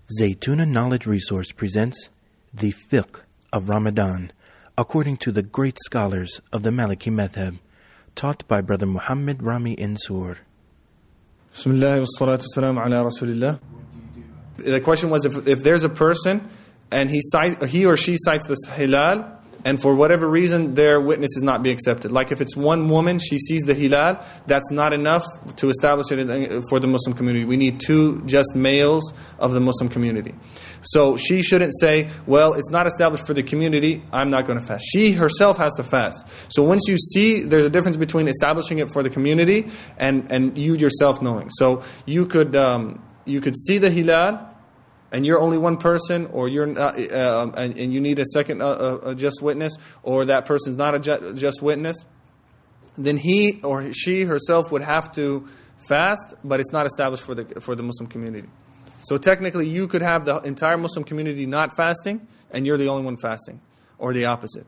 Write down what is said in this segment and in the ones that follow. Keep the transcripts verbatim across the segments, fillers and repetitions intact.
Zaytuna Knowledge Resource presents the Fiqh of Ramadan, according to the great scholars of the Maliki Madhab, taught by Brother Muhammad Rami Insur. Bismillah wa salatu wassalamu ala Rasulillah. The question was if, if there's a person and he cite, he or she cites this hilal, and for whatever reason their witness is not being accepted. Like if it's one woman, she sees the hilal, that's not enough to establish it for the Muslim community. We need two just males of the Muslim community. So she shouldn't say, well, it's not established for the community, I'm not going to fast. She herself has to fast. So once you see, there's a difference between establishing it for the community and, and you yourself knowing. So you could um, you could see the hilal, and you're only one person, or you're not, uh, and, and you need a second uh, a just witness, or that person's not a ju- just witness, then he or she herself would have to fast, but it's not established for the for the Muslim community. So technically, you could have the entire Muslim community not fasting, and you're the only one fasting, or the opposite.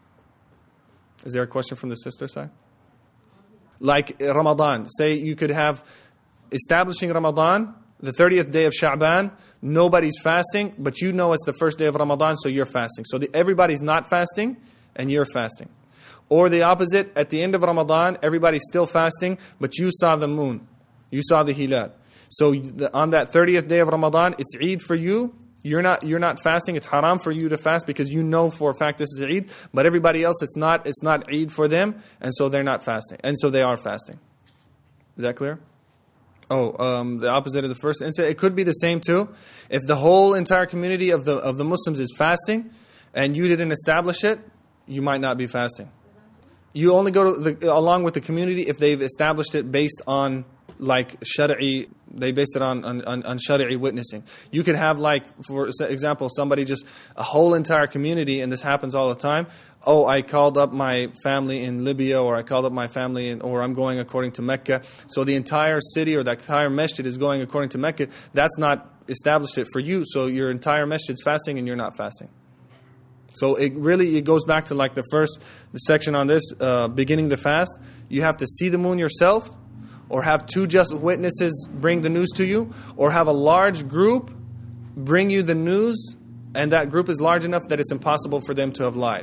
Is there a question from the sister side? Like Ramadan, say you could have establishing Ramadan, the thirtieth day of Sha'ban, nobody's fasting, but you know it's the first day of Ramadan, so you're fasting. So the, everybody's not fasting, and you're fasting. Or the opposite, at the end of Ramadan, everybody's still fasting, but you saw the moon. You saw the hilal. So the, on that thirtieth day of Ramadan, it's Eid for you. You're not you're not fasting. It's haram for you to fast because you know for a fact this is Eid. But everybody else, it's not it's not Eid for them, and so they're not fasting. And so they are fasting. Is that clear? Oh, um, the opposite of the first incident. It could be the same too. If the whole entire community of the of the Muslims is fasting, and you didn't establish it, you might not be fasting. You only go to the, along with the community if they've established it based on like Shari'i. They base it on on, on Shari'i witnessing. You could have like, for example, somebody just a whole entire community, and this happens all the time. Oh, I called up my family in Libya, or I called up my family, in, or I'm going according to Mecca. So the entire city or the entire masjid is going according to Mecca. That's not established it for you. So your entire masjid's fasting and you're not fasting. So it really it goes back to like the first the section on this, uh, beginning the fast. You have to see the moon yourself, or have two just witnesses bring the news to you, or have a large group bring you the news, and that group is large enough that it's impossible for them to have lied.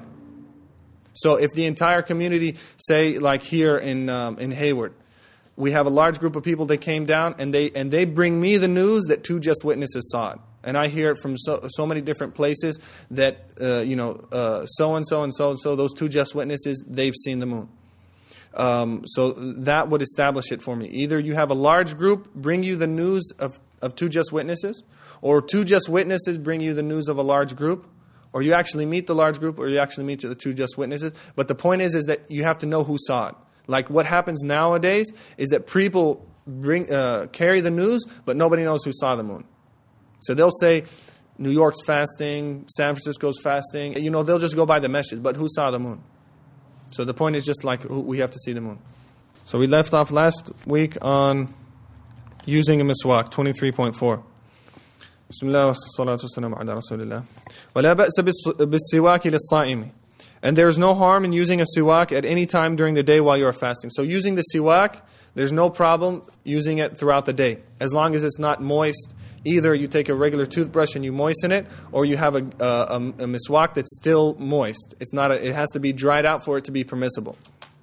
So if the entire community, say like here in um, in Hayward, we have a large group of people that came down and they and they bring me the news that two just witnesses saw it, and I hear it from so so many different places that uh, you know uh, so and so and so and so those two just witnesses, they've seen the moon. Um, so that would establish it for me. Either you have a large group bring you the news of of two just witnesses, or two just witnesses bring you the news of a large group. Or you actually meet the large group, or you actually meet the two just witnesses. But the point is, is that you have to know who saw it. Like what happens nowadays is that people bring uh, carry the news, but nobody knows who saw the moon. So they'll say, New York's fasting, San Francisco's fasting. You know, they'll just go by the message, but who saw the moon? So the point is just like we have to see the moon. So we left off last week on using a miswak, twenty-three point four. Bismillah wa salatu wassalamu ala Rasulillah. وَلَا بَأْسَ بِالسِّوَاكِ لِلصَّائِمِ. And there's no harm in using a siwak at any time during the day while you are fasting. So using the siwak, there's no problem using it throughout the day, as long as it's not moist. Either you take a regular toothbrush and you moisten it, or you have a, a, a, a miswak that's still moist. It's not. A, it has to be dried out for it to be permissible.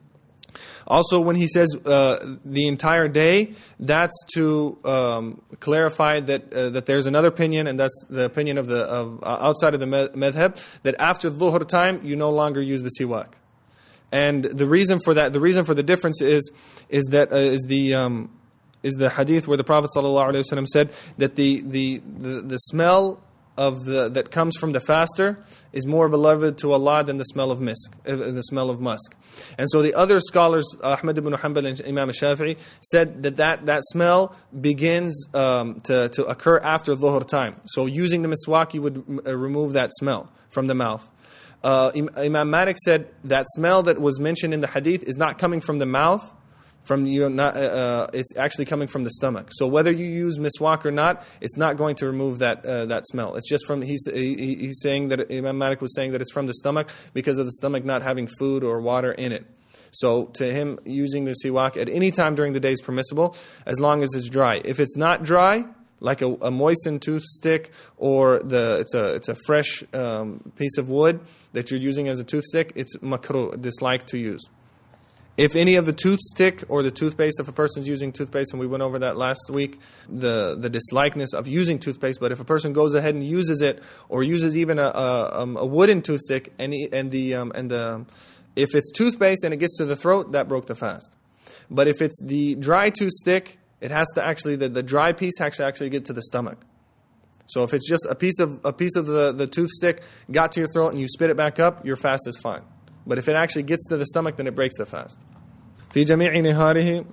Also, when he says uh, the entire day, that's to um, clarify that uh, that there's another opinion, and that's the opinion of the of uh, outside of the madhab, that after dhuhr time you no longer use the siwak. And the reason for that, the reason for the difference is is that uh, is the um, is the hadith where the Prophet ﷺ said that the the the, the smell of the that comes from the faster is more beloved to Allah than the smell of misk, uh, the smell of musk. And so the other scholars, Ahmad ibn Hanbal and Imam Shafi'i, said that that, that smell begins um, to, to occur after dhuhr time. So using the miswak, you would uh, remove that smell from the mouth. Uh, Imam Malik said that smell that was mentioned in the hadith is not coming from the mouth, from you not, uh, it's actually coming from the stomach. So whether you use miswak or not, it's not going to remove that uh, that smell. It's just from he's he, he's saying that Imam Malik was saying that it's from the stomach because of the stomach not having food or water in it. So to him, using the siwak at any time during the day is permissible as long as it's dry. If it's not dry, like a, a moistened toothstick, or the it's a it's a fresh um, piece of wood that you're using as a toothstick, it's makruh, disliked to use. If any of the toothstick or the toothpaste, if a person's using toothpaste, and we went over that last week, the the dislikeness of using toothpaste, but if a person goes ahead and uses it, or uses even a a, um, a wooden toothstick, and he, and the um, and the if it's toothpaste and it gets to the throat, that broke the fast. But if it's the dry toothstick, it has to actually the, the dry piece has to actually get to the stomach. So if it's just a piece of a piece of the, the toothstick got to your throat and you spit it back up, your fast is fine. But if it actually gets to the stomach, then it breaks the fast. في جميع نهاره.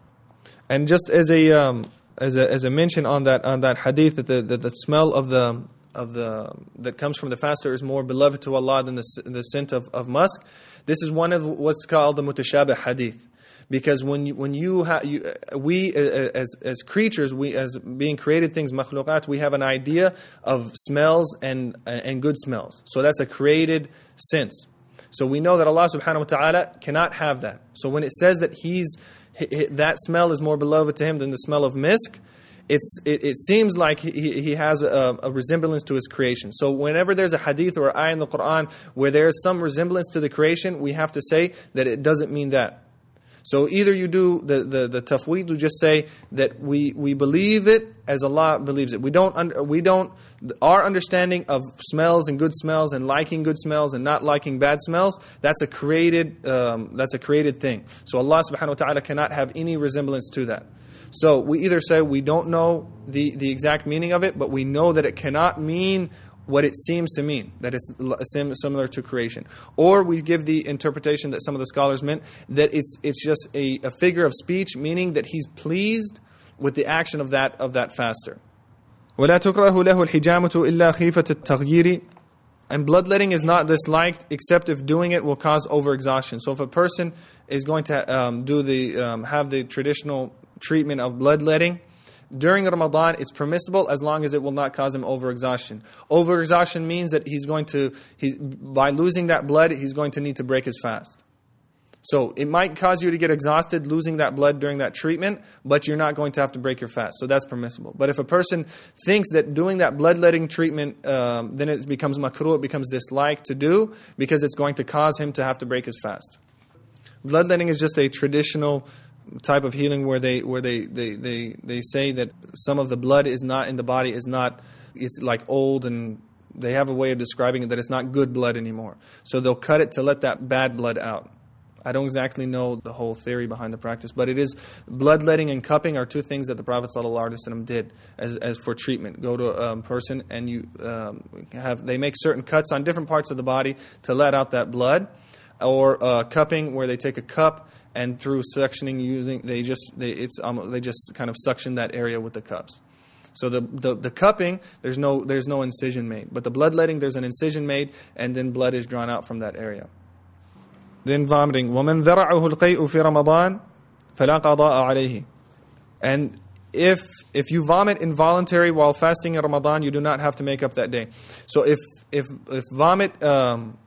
And just as a um, as a as a mention on that on that hadith, that the, the the smell of the of the that comes from the faster is more beloved to Allah than the the scent of, of musk. This is one of what's called the mutashabih hadith. Because when you, when you, ha, you we as as creatures, we as being created things, makhluqat, we have an idea of smells and and good smells. So that's a created sense. So we know that Allah subhanahu wa ta'ala cannot have that. So when it says that he's that smell is more beloved to him than the smell of misk, it's it, it seems like he he has a, a resemblance to his creation. So whenever there's a hadith or ayah in the Quran where there is some resemblance to the creation, we have to say that it doesn't mean that. So either you do the the, the tafweed, you just say that we, we believe it as Allah believes it. We don't un, we don't our understanding of smells and good smells and liking good smells and not liking bad smells, that's a created um, that's a created thing. So Allah subhanahu wa ta'ala cannot have any resemblance to that. So we either say we don't know the, the exact meaning of it, but we know that it cannot mean what it seems to mean, that it's similar to creation. Or we give the interpretation that some of the scholars meant, that it's it's just a, a figure of speech, meaning that he's pleased with the action of that of that faster. وَلَا تُكْرَهُ لَهُ الْحِجَامَةُ إِلَّا خِيفَةَ التَّغْيِيرِ. And bloodletting is not disliked except if doing it will cause overexhaustion. So if a person is going to um, do the um, have the traditional treatment of bloodletting, during Ramadan, it's permissible as long as it will not cause him overexhaustion. Overexhaustion means that he's going to, he, by losing that blood, he's going to need to break his fast. So it might cause you to get exhausted losing that blood during that treatment, but you're not going to have to break your fast. So that's permissible. But if a person thinks that doing that bloodletting treatment, um, then it becomes makruh, it becomes disliked to do, because it's going to cause him to have to break his fast. Bloodletting is just a traditional type of healing where they where they, they, they, they say that some of the blood is not in the body, is not, it's like old, and they have a way of describing it that it's not good blood anymore. So they'll cut it to let that bad blood out. I don't exactly know the whole theory behind the practice, but it is, bloodletting and cupping are two things that the Prophet ﷺ did as as for treatment. Go to a um, person and you um, have, they make certain cuts on different parts of the body to let out that blood, or uh, cupping where they take a cup and through suctioning using, they just they it's um, they just kind of suction that area with the cups. So the, the the cupping, there's no there's no incision made, but the bloodletting, there's an incision made, and then blood is drawn out from that area. Then vomiting. وَمَنْ ذَرَعُهُ الْقَيْءُ فِي رَمَضَانٍ فَلَا قَضَاءَ عَلَيْهِ. And if if you vomit involuntary while fasting in Ramadan, you do not have to make up that day. So if if if vomit um,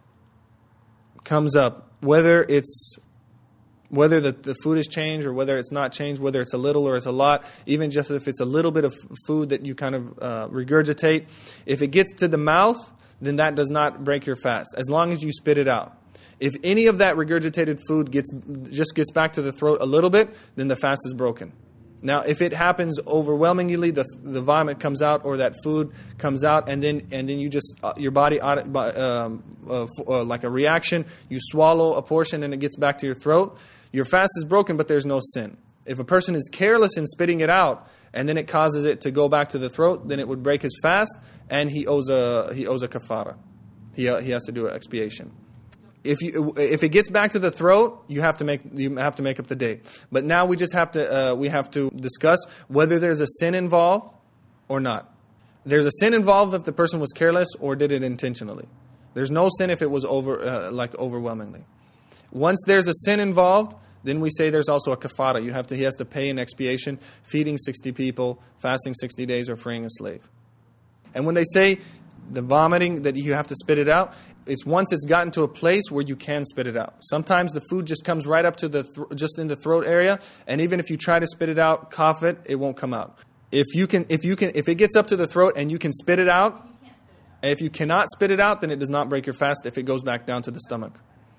comes up, whether it's whether the, the food is changed or whether it's not changed, whether it's a little or it's a lot, even just if it's a little bit of food that you kind of uh, regurgitate, if it gets to the mouth, then that does not break your fast, as long as you spit it out. If any of that regurgitated food gets just gets back to the throat a little bit, then the fast is broken. Now, if it happens overwhelmingly, the the vomit comes out or that food comes out, and then and then you just uh, your body um, uh, uh, like a reaction, you swallow a portion and it gets back to your throat, your fast is broken, but there's no sin. If a person is careless in spitting it out and then it causes it to go back to the throat, then it would break his fast, and he owes a he owes a kafara. He uh, he has to do an expiation. If you if it gets back to the throat, you have to make you have to make up the day. But now we just have to uh, we have to discuss whether there's a sin involved or not. There's a sin involved if the person was careless or did it intentionally. There's no sin if it was over uh, like overwhelmingly. Once there's a sin involved, then we say there's also a kafara. You have to he has to pay an expiation, feeding sixty people, fasting sixty days, or freeing a slave. And when they say the vomiting that you have to spit it out, it's once it's gotten to a place where you can spit it out. Sometimes the food just comes right up to the th- just in the throat area, and even if you try to spit it out, cough it, it won't come out. If you can, if you can, if it gets up to the throat and you can spit it out, if you cannot spit it out, then it does not break your fast if it goes back down to the stomach.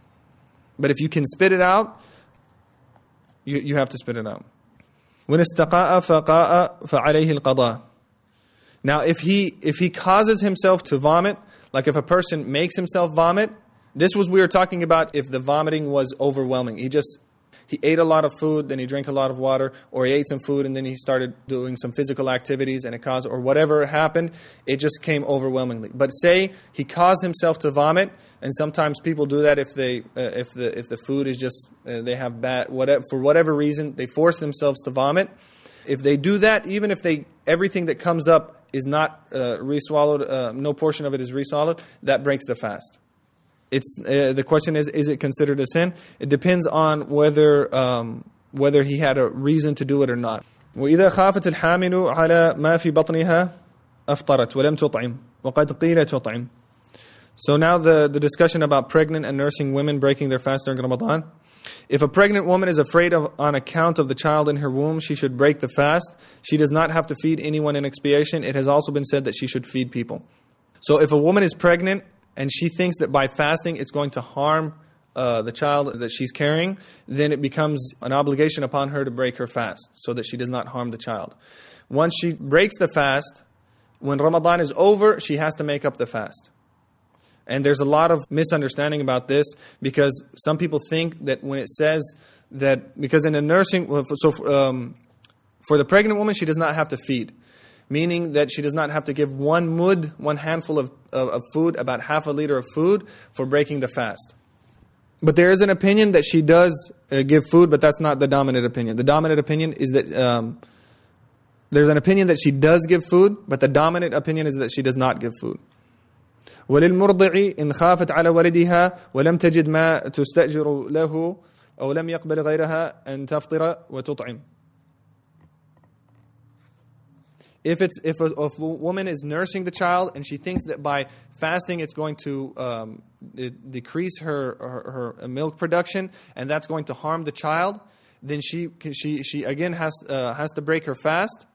But if you can spit it out, you, you have to spit it out. وَإِنِ اسْتَقَاءَ فَقَاءَ فَعَلَيْهِ الْقَضَاءُ. Now, if he if he causes himself to vomit, like if a person makes himself vomit, this was we were talking about if the vomiting was overwhelming. He just he ate a lot of food, then he drank a lot of water, or he ate some food and then he started doing some physical activities and it caused, or whatever happened, it just came overwhelmingly. But say he caused himself to vomit, and sometimes people do that if they uh, if the if the food is just uh, they have bad whatever for whatever reason they force themselves to vomit. If they do that, even if they everything that comes up is not uh, re-swallowed, uh, no portion of it is re-swallowed, that breaks the fast. It's uh, the question is: is it considered a sin? It depends on whether um, whether he had a reason to do it or not. وإذا خافت الحامل على ما في بطنها أفطرت ولم تطعم وقد قيل تطعم. So now the, the discussion about pregnant and nursing women breaking their fast during Ramadan. If a pregnant woman is afraid of on account of the child in her womb, she should break the fast. She does not have to feed anyone in expiation. It has also been said that she should feed people. So if a woman is pregnant and she thinks that by fasting it's going to harm uh, the child that she's carrying, then it becomes an obligation upon her to break her fast so that she does not harm the child. Once she breaks the fast, when Ramadan is over, she has to make up the fast. And there's a lot of misunderstanding about this because some people think that when it says that, because in a nursing, so um, for the pregnant woman, she does not have to feed. Meaning that she does not have to give one mud, one handful of, of, of food, about half a liter of food for breaking the fast. But there is an opinion that she does uh, give food, but that's not the dominant opinion. The dominant opinion is that, um, there's an opinion that she does give food, but the dominant opinion is that she does not give food. وللمرضع إن خافت على ولدها ولم تجد ما تستأجر له أو لم يقبل غيرها أن تفطر وتطعم. If it's if a, if a woman is nursing the child and she thinks that by fasting it's going to um, decrease her, her her milk production and that's going to harm the child, then she she she again has uh, has to break her fast.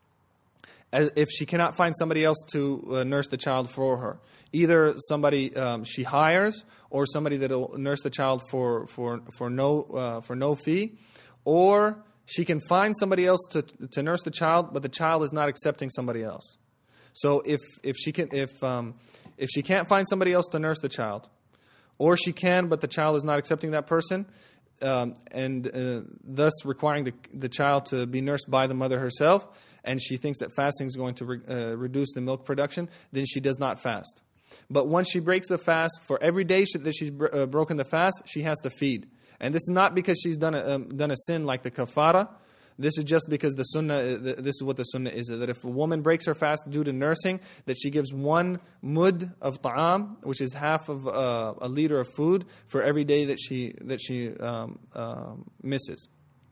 As if she cannot find somebody else to uh, nurse the child for her, either somebody um, she hires or somebody that will nurse the child for for for no uh, for no fee, or she can find somebody else to to nurse the child, but the child is not accepting somebody else. So if if she can if um, if she can't find somebody else to nurse the child, or she can but the child is not accepting that person, um, and uh, thus requiring the the child to be nursed by the mother herself, and she thinks that fasting is going to re, uh, reduce the milk production, then she does not fast. But once she breaks the fast, for every day she, that she's br- uh, broken the fast, she has to feed. And this is not because she's done a, um, done a sin like the kafara. This is just because the sunnah, uh, the, this is what the sunnah is, that if a woman breaks her fast due to nursing, that she gives one mud of ta'am, which is half of uh, a liter of food, for every day that she, that she um, uh, misses.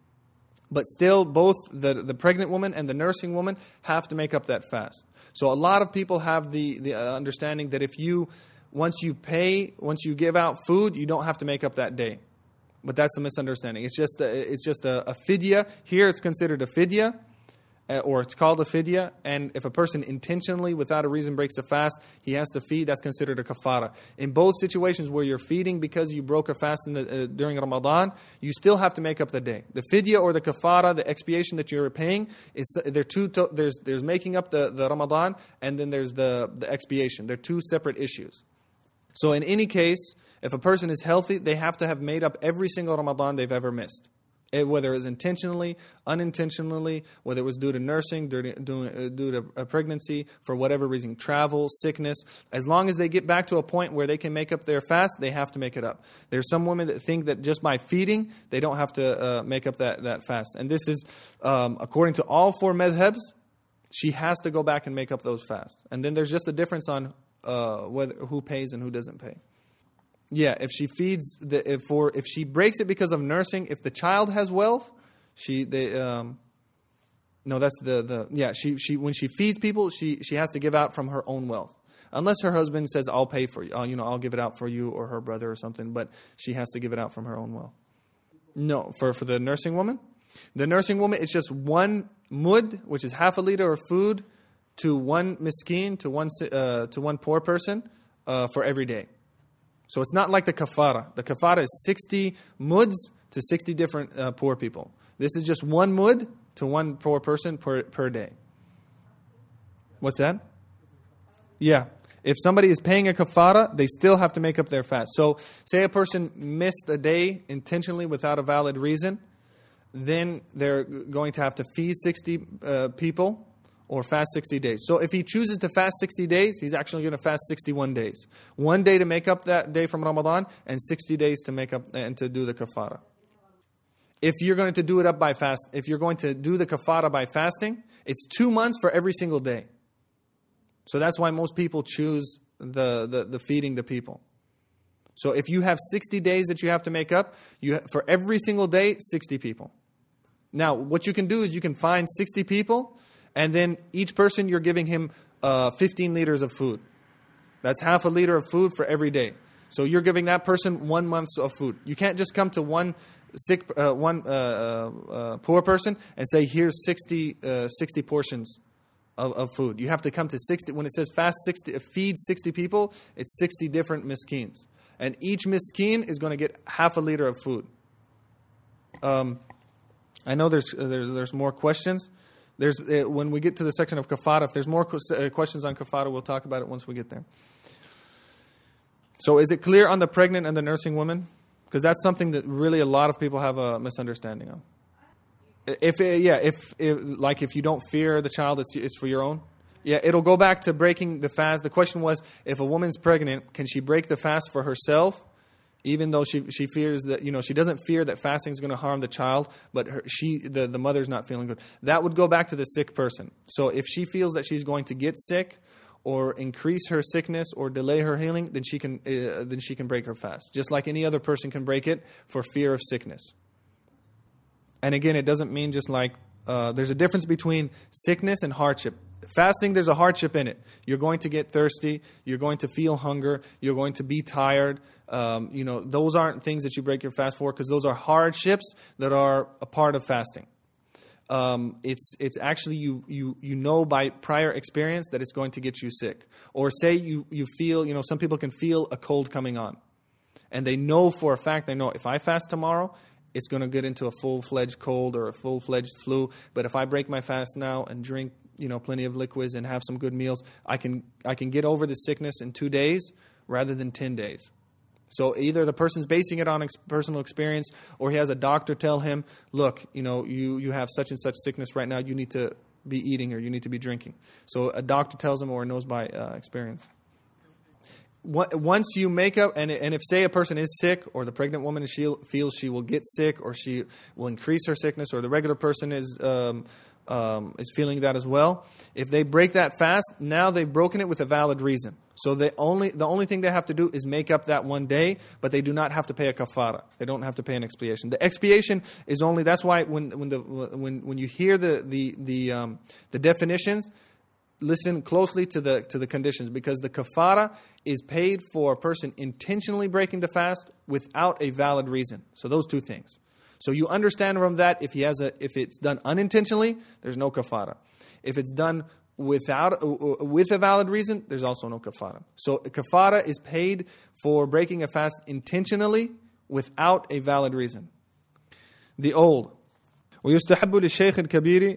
But still, both the, the pregnant woman and the nursing woman have to make up that fast. So a lot of people have the, the understanding that if you, once you pay, once you give out food, you don't have to make up that day. But that's a misunderstanding. It's just a, it's just a, a fidya. Here it's considered a fidya, uh, or it's called a fidya. And if a person intentionally, without a reason, breaks a fast, he has to feed. That's considered a kafara. In both situations where you're feeding because you broke a fast in the, uh, during Ramadan, you still have to make up the day. The fidya or the kafara, the expiation that you're paying, is they're two. To, there's there's making up the, the Ramadan, and then there's the the expiation. They're two separate issues. So in any case, if a person is healthy, they have to have made up every single Ramadan they've ever missed. It, whether it was intentionally, unintentionally, whether it was due to nursing, due to, due, uh, due to a pregnancy, for whatever reason, travel, sickness. As long as they get back to a point where they can make up their fast, they have to make it up. There's some women that think that just by feeding, they don't have to uh, make up that, that fast. And this is, um, according to all four madhabs, she has to go back and make up those fasts. And then there's just a difference on uh, whether who pays and who doesn't pay. Yeah, if she feeds the if for if she breaks it because of nursing, if the child has wealth, she they um no that's the the yeah she she when she feeds people, she she has to give out from her own wealth, unless her husband says I'll pay for you, I'll, you know I'll give it out for you or her brother or something, but she has to give it out from her own wealth. No, for for the nursing woman, The nursing woman, it's just one mud, which is half a liter of food, to one miskin, to one uh, to one poor person uh, for every day. So it's not like the kafara. The kafara is sixty muds to sixty different uh, poor people. This is just one mud to one poor person per, per day. What's that? Yeah. If somebody is paying a kafara, they still have to make up their fast. So say a person missed a day intentionally without a valid reason, then they're going to have to feed sixty uh, people or fast sixty days. So if he chooses to fast sixty days, he's actually going to fast sixty-one days. One day to make up that day from Ramadan and sixty days to make up and to do the kafara. If you're going to do it up by fast, if you're going to do the kafara by fasting, it's two months for every single day. So that's why most people choose the, the, the feeding the people. So if you have sixty days that you have to make up, you ha- for every single day, sixty people. Now, what you can do is you can find sixty people, and then each person you're giving him uh, fifteen liters of food. That's half a liter of food for every day. So you're giving that person one month of food. You can't just come to one sick, uh, one uh, uh, poor person and say, here's sixty, uh, sixty portions of, of food. You have to come to sixty. When it says fast sixty, feed sixty people, it's sixty different miskins. And each miskin is going to get half a liter of food. Um, I know there's, uh, there's there's more questions. There's uh, when we get to the section of kafara, if there's more uh, questions on kafara, we'll talk about it once we get there. So is it clear on the pregnant and the nursing woman? Because that's something that really a lot of people have a misunderstanding of. If it, yeah, if, if like if you don't fear the child, it's it's for your own. Yeah, it'll go back to breaking the fast. The question was, if a woman's pregnant, can she break the fast for herself, even though she she fears that, you know, she doesn't fear that fasting is going to harm the child, but her, she the, the mother's not feeling good. That would go back to the sick person. So if she feels that she's going to get sick, or increase her sickness, or delay her healing, then she can uh, then she can break her fast, just like any other person can break it for fear of sickness. And again, it doesn't mean just like uh, there's a difference between sickness and hardship. Fasting, there's a hardship in it. You're going to get thirsty. You're going to feel hunger. You're going to be tired. Um, you know, those aren't things that you break your fast for, because those are hardships that are a part of fasting. Um, it's it's actually you you you know by prior experience that it's going to get you sick. Or say you you feel, you know, some people can feel a cold coming on, and they know for a fact, they know if I fast tomorrow, it's going to get into a full-fledged cold or a full-fledged flu. But if I break my fast now and drink, you know, plenty of liquids and have some good meals, I can I can get over the sickness in two days rather than ten days. So either the person's basing it on ex- personal experience, or he has a doctor tell him, look, you know, you, you have such and such sickness right now, you need to be eating or you need to be drinking. So a doctor tells him, or knows by uh, experience. Once you make up, and and if say a person is sick, or the pregnant woman she feels she will get sick, or she will increase her sickness, or the regular person is um, um, is feeling that as well, if they break that fast, now they've broken it with a valid reason. So they only the only thing they have to do is make up that one day, but they do not have to pay a kafara. They don't have to pay an expiation. The expiation is only, that's why when when the when when you hear the the the um, the definitions, listen closely to the to the conditions, because the kafara is paid for a person intentionally breaking the fast without a valid reason. So those two things. So you understand from that, if he has a if it's done unintentionally, there's no kafara. If it's done without uh, with a valid reason, there's also no kafara. So kafara is paid for breaking a fast intentionally without a valid reason. The old. ويستحب للشيخ الكبير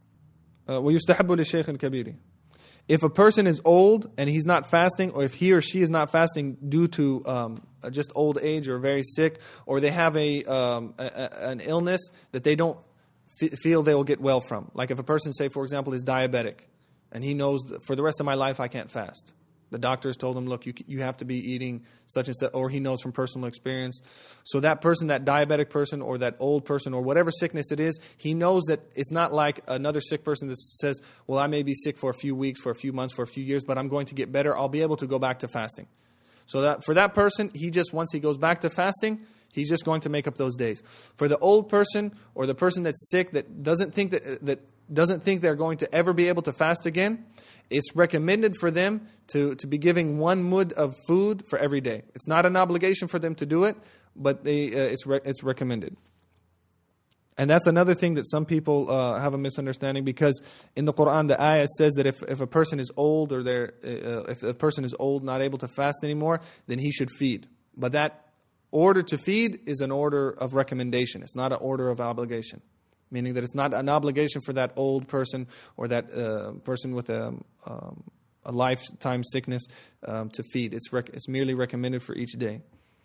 ويستحب للشيخ الكبير. If a person is old and he's not fasting, or if he or she is not fasting due to um, just old age or very sick, or they have a, um, a, a an illness that they don't f- feel they will get well from. Like if a person, say for example, is diabetic, and he knows that for the rest of my life I can't fast. The doctors told him, look, you you have to be eating such and such, or he knows from personal experience. So that person, that diabetic person, or that old person, or whatever sickness it is, he knows that it's not like another sick person that says, well, I may be sick for a few weeks, for a few months, for a few years, but I'm going to get better. I'll be able to go back to fasting. So that for that person, he just, once he goes back to fasting, he's just going to make up those days. For the old person, or the person that's sick, that doesn't think that that doesn't think they're going to ever be able to fast again, it's recommended for them to, to be giving one mud of food for every day. It's not an obligation for them to do it, but they uh, it's re- it's recommended. And that's another thing that some people uh, have a misunderstanding, because in the Quran, the ayah says that if, if a person is old or they're, uh, if a person is old, not able to fast anymore, then he should feed. But that order to feed is an order of recommendation. It's not an order of obligation. Meaning that it's not an obligation for that old person or that uh, person with a, um, a lifetime sickness um, to feed. It's rec- it's merely recommended for each day.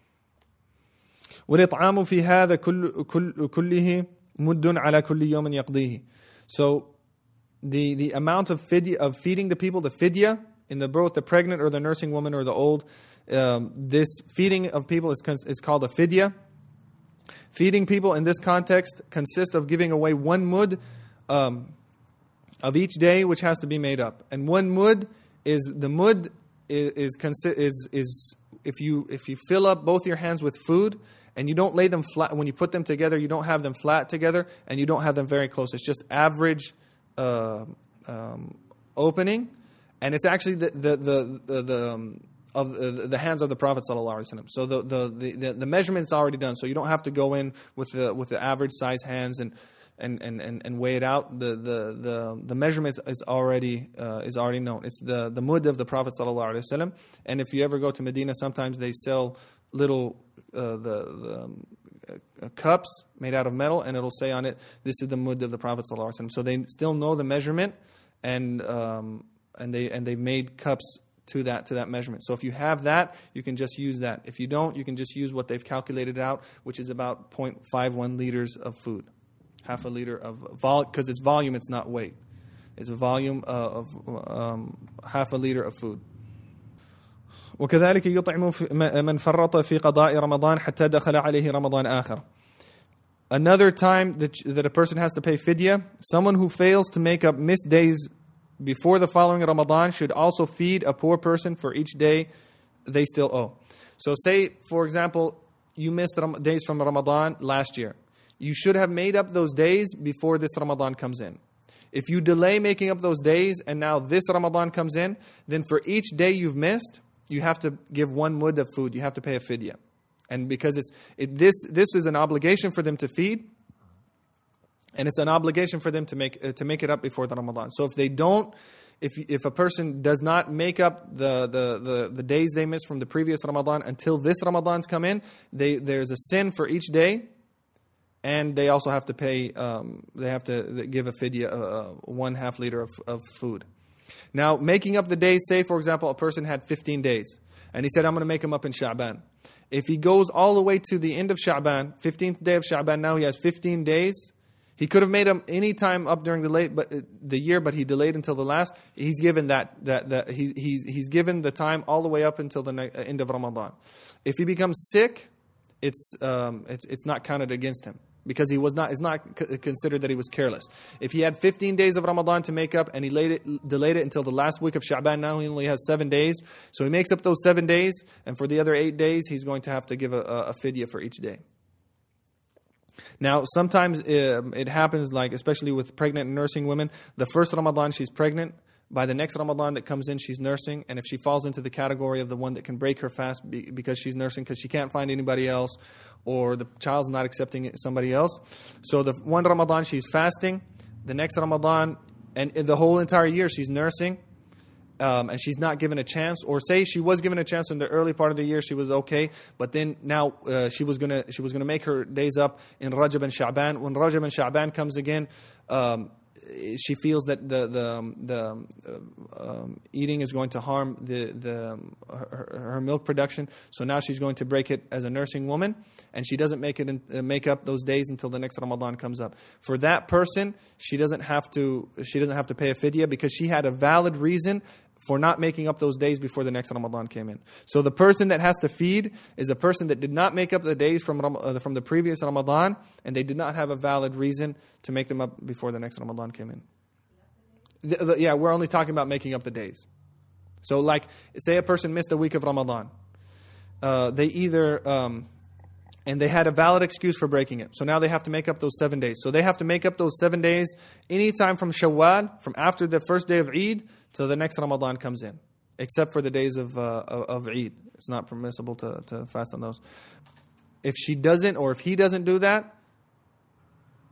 وَالْإِطْعَامُ فِي هَذَا كُلِّهِ مُدٌّ عَلَى كُلِّ يَوْمٍ يَقْضِيهِ. So the the amount of fidya, of feeding the people, the fidya, in the both the pregnant or the nursing woman or the old, um, this feeding of people is is called a fidya. Feeding people in this context consists of giving away one mud um, of each day, which has to be made up. And one mud is the mud is is is, is if you if you fill up both your hands with food and you don't lay them flat when you put them together, you don't have them flat together and you don't have them very close. It's just average uh, um, opening, and it's actually the the the the. the um, of uh, the hands of the Prophet ﷺ. So the, the the the measurement's already done. So you don't have to go in with the with the average size hands and and and, and, and weigh it out. The the the, the measurement is already uh, is already known. It's the the mud of the Prophet ﷺ. And if you ever go to Medina, sometimes they sell little uh, the, the um, uh, cups made out of metal, and it'll say on it, "This is the mud of the Prophet ﷺ." So they still know the measurement, and um, and they and they made cups to that to that measurement. So if you have that, you can just use that. If you don't, you can just use what they've calculated out, which is about zero point five one liters of food. Half a liter of vol because it's volume, it's not weight. It's a volume uh, of um, half a liter of food. وكذلك يطعم من فرط في قضاء رمضان حتى دخل عليه رمضان آخر. Another time that that a person has to pay fidya, someone who fails to make up missed days before the following Ramadan should also feed a poor person for each day they still owe. So say, for example, you missed days from Ramadan last year. You should have made up those days before this Ramadan comes in. If you delay making up those days and now this Ramadan comes in, then for each day you've missed, you have to give one mud of food. You have to pay a fidya. And because it's it, this this is an obligation for them to feed, and it's an obligation for them to make uh, to make it up before the Ramadan. So if they don't, if if a person does not make up the, the, the, the days they missed from the previous Ramadan until this Ramadan's come in, they there's a sin for each day, and they also have to pay. Um, they have to give a fidya, uh, one half liter of, of food. Now, making up the days. Say, for example, a person had fifteen days, and he said, "I'm going to make them up in Sha'ban." If he goes all the way to the end of Sha'ban, fifteenth day of Sha'ban, now he has fifteen days. He could have made them any time up during the late, but uh, the year, but he delayed until the last. He's given that that that he, he's he's given the time all the way up until the ne- end of Ramadan. If he becomes sick, it's um, it's it's not counted against him because he was not. It's not c- considered that he was careless. If he had fifteen days of Ramadan to make up and he laid it, delayed it until the last week of Sha'ban, now he only has seven days. So he makes up those seven days, and for the other eight days, he's going to have to give a, a, a fidya for each day. Now, sometimes it, it happens, like especially with pregnant and nursing women, the first Ramadan she's pregnant, by the next Ramadan that comes in she's nursing, and if she falls into the category of the one that can break her fast because she's nursing because she can't find anybody else, or the child's not accepting somebody else, so the one Ramadan she's fasting, the next Ramadan, and the whole entire year she's nursing, Um, and she's not given a chance, or say she was given a chance in the early part of the year, she was okay, but then now uh, she was gonna she was gonna make her days up in Rajab and Sha'ban. When Rajab and Sha'ban comes again, um, she feels that the the the uh, um, eating is going to harm the the her, her milk production. So now she's going to break it as a nursing woman, and she doesn't make it in, uh, make up those days until the next Ramadan comes up. For that person, she doesn't have to she doesn't have to pay a fidya because she had a valid reason for not making up those days before the next Ramadan came in. So the person that has to feed is a person that did not make up the days from uh, from the previous Ramadan, and they did not have a valid reason to make them up before the next Ramadan came in. The, the, yeah, we're only talking about making up the days. So like, say a person missed a week of Ramadan. Uh, they either... Um, And they had a valid excuse for breaking it. So now they have to make up those seven days. So they have to make up those seven days anytime from Shawwal, from after the first day of Eid till the next Ramadan comes in. Except for the days of uh, of Eid. It's not permissible to, to fast on those. If she doesn't, or if he doesn't do that,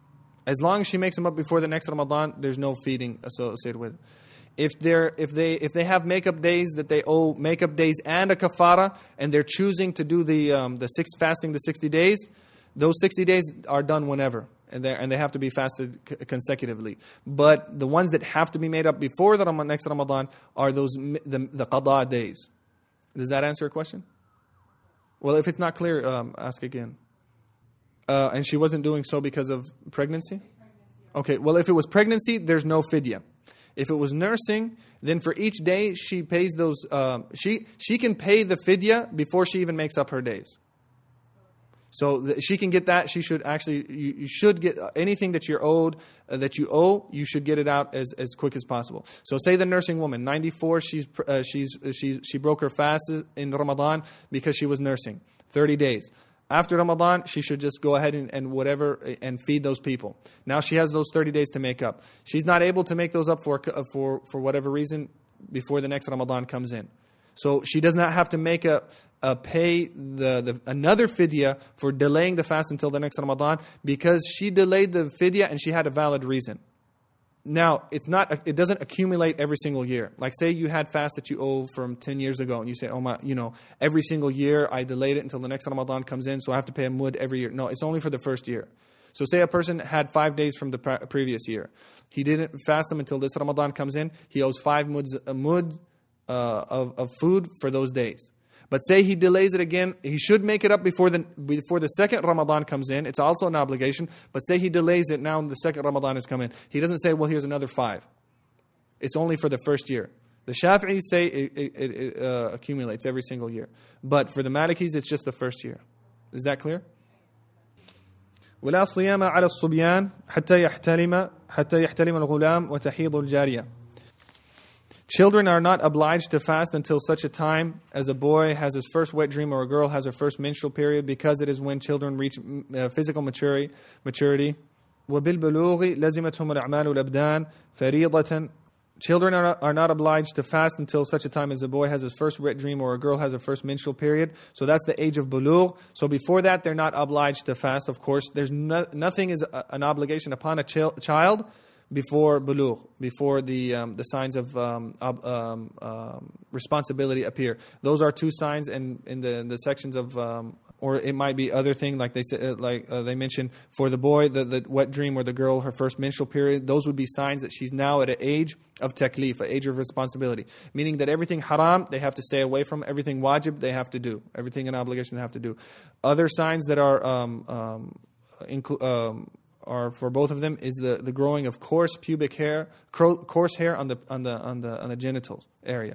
As long as she makes them up before the next Ramadan, there's no feeding associated with it. If they're if they if they have makeup days that they owe makeup days and a kafara, and they're choosing to do the um, the six fasting the sixty days, those sixty days are done whenever, and they and they have to be fasted c- consecutively. But the ones that have to be made up before the Ram- next Ramadan are those the the qada days. Does that answer your question? Well, if it's not clear, um, ask again. Uh, and she wasn't doing so because of pregnancy? Okay, well, if it was pregnancy, there's no fidya. If it was nursing, then for each day she pays those. Um, she she can pay the fidya before she even makes up her days. So th- she can get that. She should actually. You, you should get anything that you're owed, uh, that you owe. You should get it out as, as quick as possible. So say the nursing woman, ninety-four. She's uh, she's she she broke her fast in Ramadan because she was nursing, thirty days. After Ramadan, she should just go ahead and, and whatever and feed those people. Now she has those thirty days to make up. She's not able to make those up for for for whatever reason before the next Ramadan comes in. So she does not have to make a, a pay the, the another fidya for delaying the fast until the next Ramadan, because she delayed the fidya and she had a valid reason. Now, it's not. It doesn't accumulate every single year. Like, say you had fast that you owe from ten years ago, and you say, "Oh my, you know, every single year I delayed it until the next Ramadan comes in, so I have to pay a mud every year." No, it's only for the first year. So, say a person had five days from the pre- previous year, he didn't fast them until this Ramadan comes in. He owes five muds, a mud uh, of of food for those days. But say he delays it again, he should make it up before the before the second Ramadan comes in. It's also an obligation. But say he delays it now, the second Ramadan has come in. He doesn't say, well, here's another five. It's only for the first year. The Shafi'is say it, it, it uh, accumulates every single year. But for the Malikis, it's just the first year. Is that clear? ولا صيام على الصبيان حتى يحتلم حتى يحتلم الغلام وتحيض الجارية. Children are not obliged to fast until such a time as a boy has his first wet dream or a girl has her first menstrual period, because it is when children reach uh, physical maturity. maturity. وَبِالْبُلُوغِ لَزِمَتْهُمُ الْأَعْمَالُ الْأَبْدَانِ فَرِيضَةً. Children are not, are not obliged to fast until such a time as a boy has his first wet dream or a girl has her first menstrual period. So that's the age of bulugh. So before that, they're not obliged to fast, of course. There's no, nothing is a, an obligation upon a ch- child before bulugh, before the um, the signs of um, um, um, responsibility appear. Those are two signs in, in the in the sections of, um, or it might be other thing, like they said, like uh, they mentioned for the boy, the, the wet dream, or the girl, her first menstrual period. Those would be signs that she's now at an age of taklif, an age of responsibility, meaning that everything haram they have to stay away from, everything wajib they have to do, everything an obligation they have to do. Other signs that are um, um, inclu- um, Or for both of them is the, the growing of coarse pubic hair, coarse hair on the on the on the on the genital area.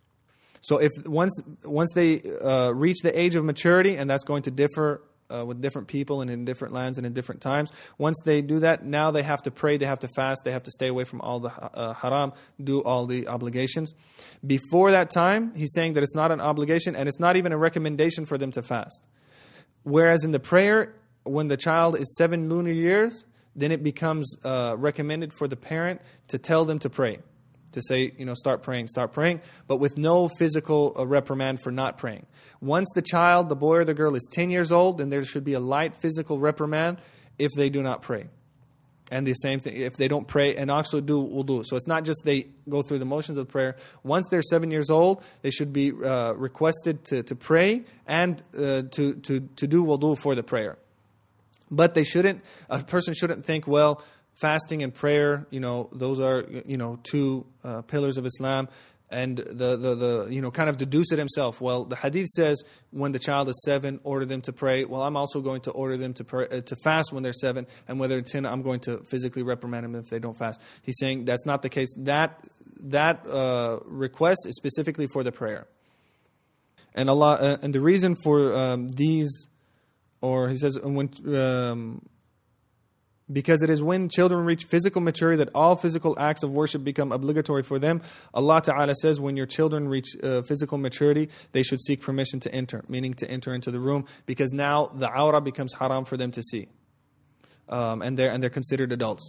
So if once once they uh, reach the age of maturity, and that's going to differ uh, with different people and in different lands and in different times. Once they do that, now they have to pray, they have to fast, they have to stay away from all the uh, haram, do all the obligations. Before that time, he's saying that it's not an obligation and it's not even a recommendation for them to fast. Whereas in the prayer, when the child is seven lunar years, then it becomes uh, recommended for the parent to tell them to pray. To say, you know, start praying, start praying, but with no physical uh, reprimand for not praying. Once the child, the boy or the girl, is ten years old, then there should be a light physical reprimand if they do not pray. And the same thing, if they don't pray and also do wudu. So it's not just they go through the motions of prayer. Once they're seven years old, they should be uh, requested to, to pray and uh, to, to, to do wudu for the prayer. But they shouldn't, a person shouldn't think, well, fasting and prayer, you know, those are, you know, two uh, pillars of Islam, and the, the, the, you know, kind of deduce it himself. Well, the hadith says when the child is seven, order them to pray. Well, I'm also going to order them to pray, uh, to fast when they're seven, and whether it's ten, I'm going to physically reprimand them if they don't fast. He's saying that's not the case. That that uh, request is specifically for the prayer. And Allah, uh, and the reason for um, these, or he says when. Um, Because it is when children reach physical maturity that all physical acts of worship become obligatory for them. Allah Ta'ala says when your children reach uh, physical maturity, they should seek permission to enter, meaning to enter into the room, because now the awrah becomes haram for them to see. Um, and they're and they're considered adults.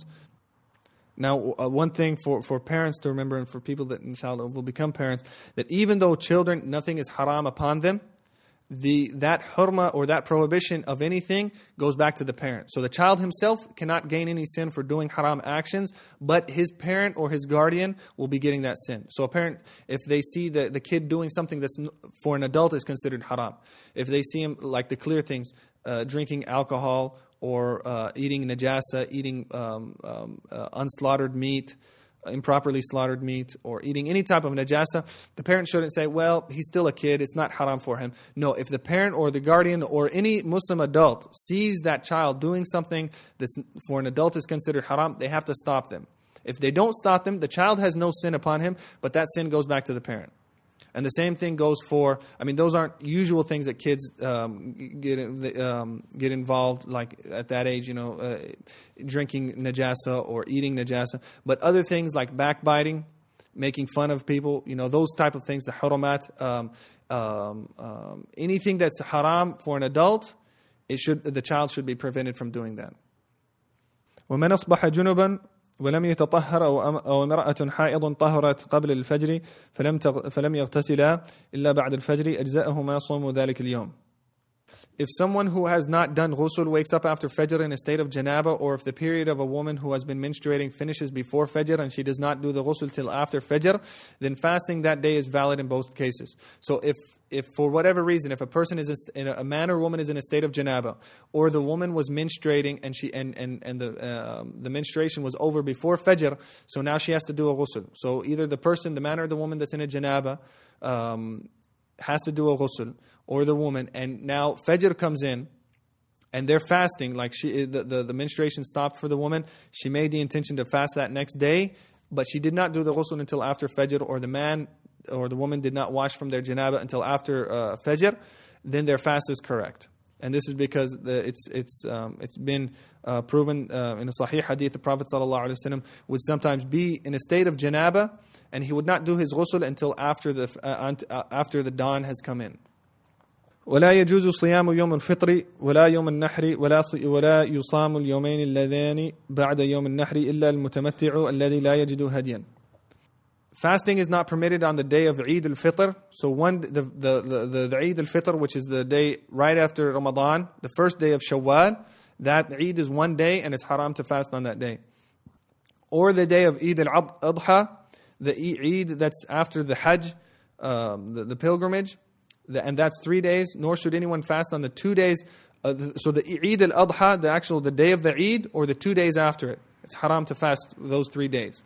Now, uh, one thing for, for parents to remember, and for people that inshallah will become parents, that even though children, nothing is haram upon them, the that hurma or that prohibition of anything goes back to the parent. So the child himself cannot gain any sin for doing haram actions, but his parent or his guardian will be getting that sin. So a parent, if they see the, the kid doing something that's for an adult is considered haram, if they see him like the clear things, uh, drinking alcohol or uh, eating najasa, eating um, um, uh, unslaughtered meat, improperly slaughtered meat, or eating any type of najasa, the parent shouldn't say, well, he's still a kid, it's not haram for him. No, if the parent or the guardian or any Muslim adult sees that child doing something that's for an adult is considered haram, they have to stop them. If they don't stop them, the child has no sin upon him, but that sin goes back to the parent. And the same thing goes for, I mean, those aren't usual things that kids um, get um, get involved, like at that age, you know, uh, drinking najasa or eating najasa. But other things like backbiting, making fun of people, you know, those type of things, the haramat, um, um, um, anything that's haram for an adult, it should the child should be prevented from doing that. وَمَنْ أَصْبَحَ جُنُبًا ولم يتطهر أو امرأة حائض طهرت قبل الفجر فلم فلم يغتسلا إلا بعد الفجر أجزأه ما صوم ذلك اليوم. If someone who has not done ghusl wakes up after Fajr in a state of janaba, or if the period of a woman who has been menstruating finishes before Fajr and she does not do the ghusl till after Fajr, then fasting that day is valid in both cases. So if if for whatever reason, if a person is in a, a man or woman is in a state of janaba, or the woman was menstruating and she and and and the uh, the menstruation was over before Fajr, so now she has to do a ghusl. So either the person, the man or the woman that's in a janaba, um, has to do a ghusl, or the woman, and now Fajr comes in, and they're fasting, like she the, the, the menstruation stopped for the woman, she made the intention to fast that next day, but she did not do the ghusl until after Fajr, or the man or the woman did not wash from their janaba until after uh, Fajr, then their fast is correct. And this is because the, it's it's um, it's been uh, proven uh, in a Sahih hadith, the Prophet ﷺ would sometimes be in a state of janaba, and he would not do his ghusl until after the uh, after the dawn has come in. ولا يجوز صيام يوم الفطر ولا يوم النحر ولا ولا يصام اليومين اللذان بعد يوم النحر إلا المتمتع الذي لا يجد هديا. Fasting is not permitted on the day of Eid al-Fitr. So one the the the, the, the Eid al-Fitr, which is the day right after Ramadan, the first day of Shawwal, that Eid is one day and it's haram to fast on that day. Or the day of Eid al-Adha, the Eid that's after the Hajj, um, the, the pilgrimage, the, and that's three days. Nor should anyone fast on the two days. Uh, the, so the Eid al-Adha, the actual the day of the Eid, or the two days after it, it's haram to fast those three days,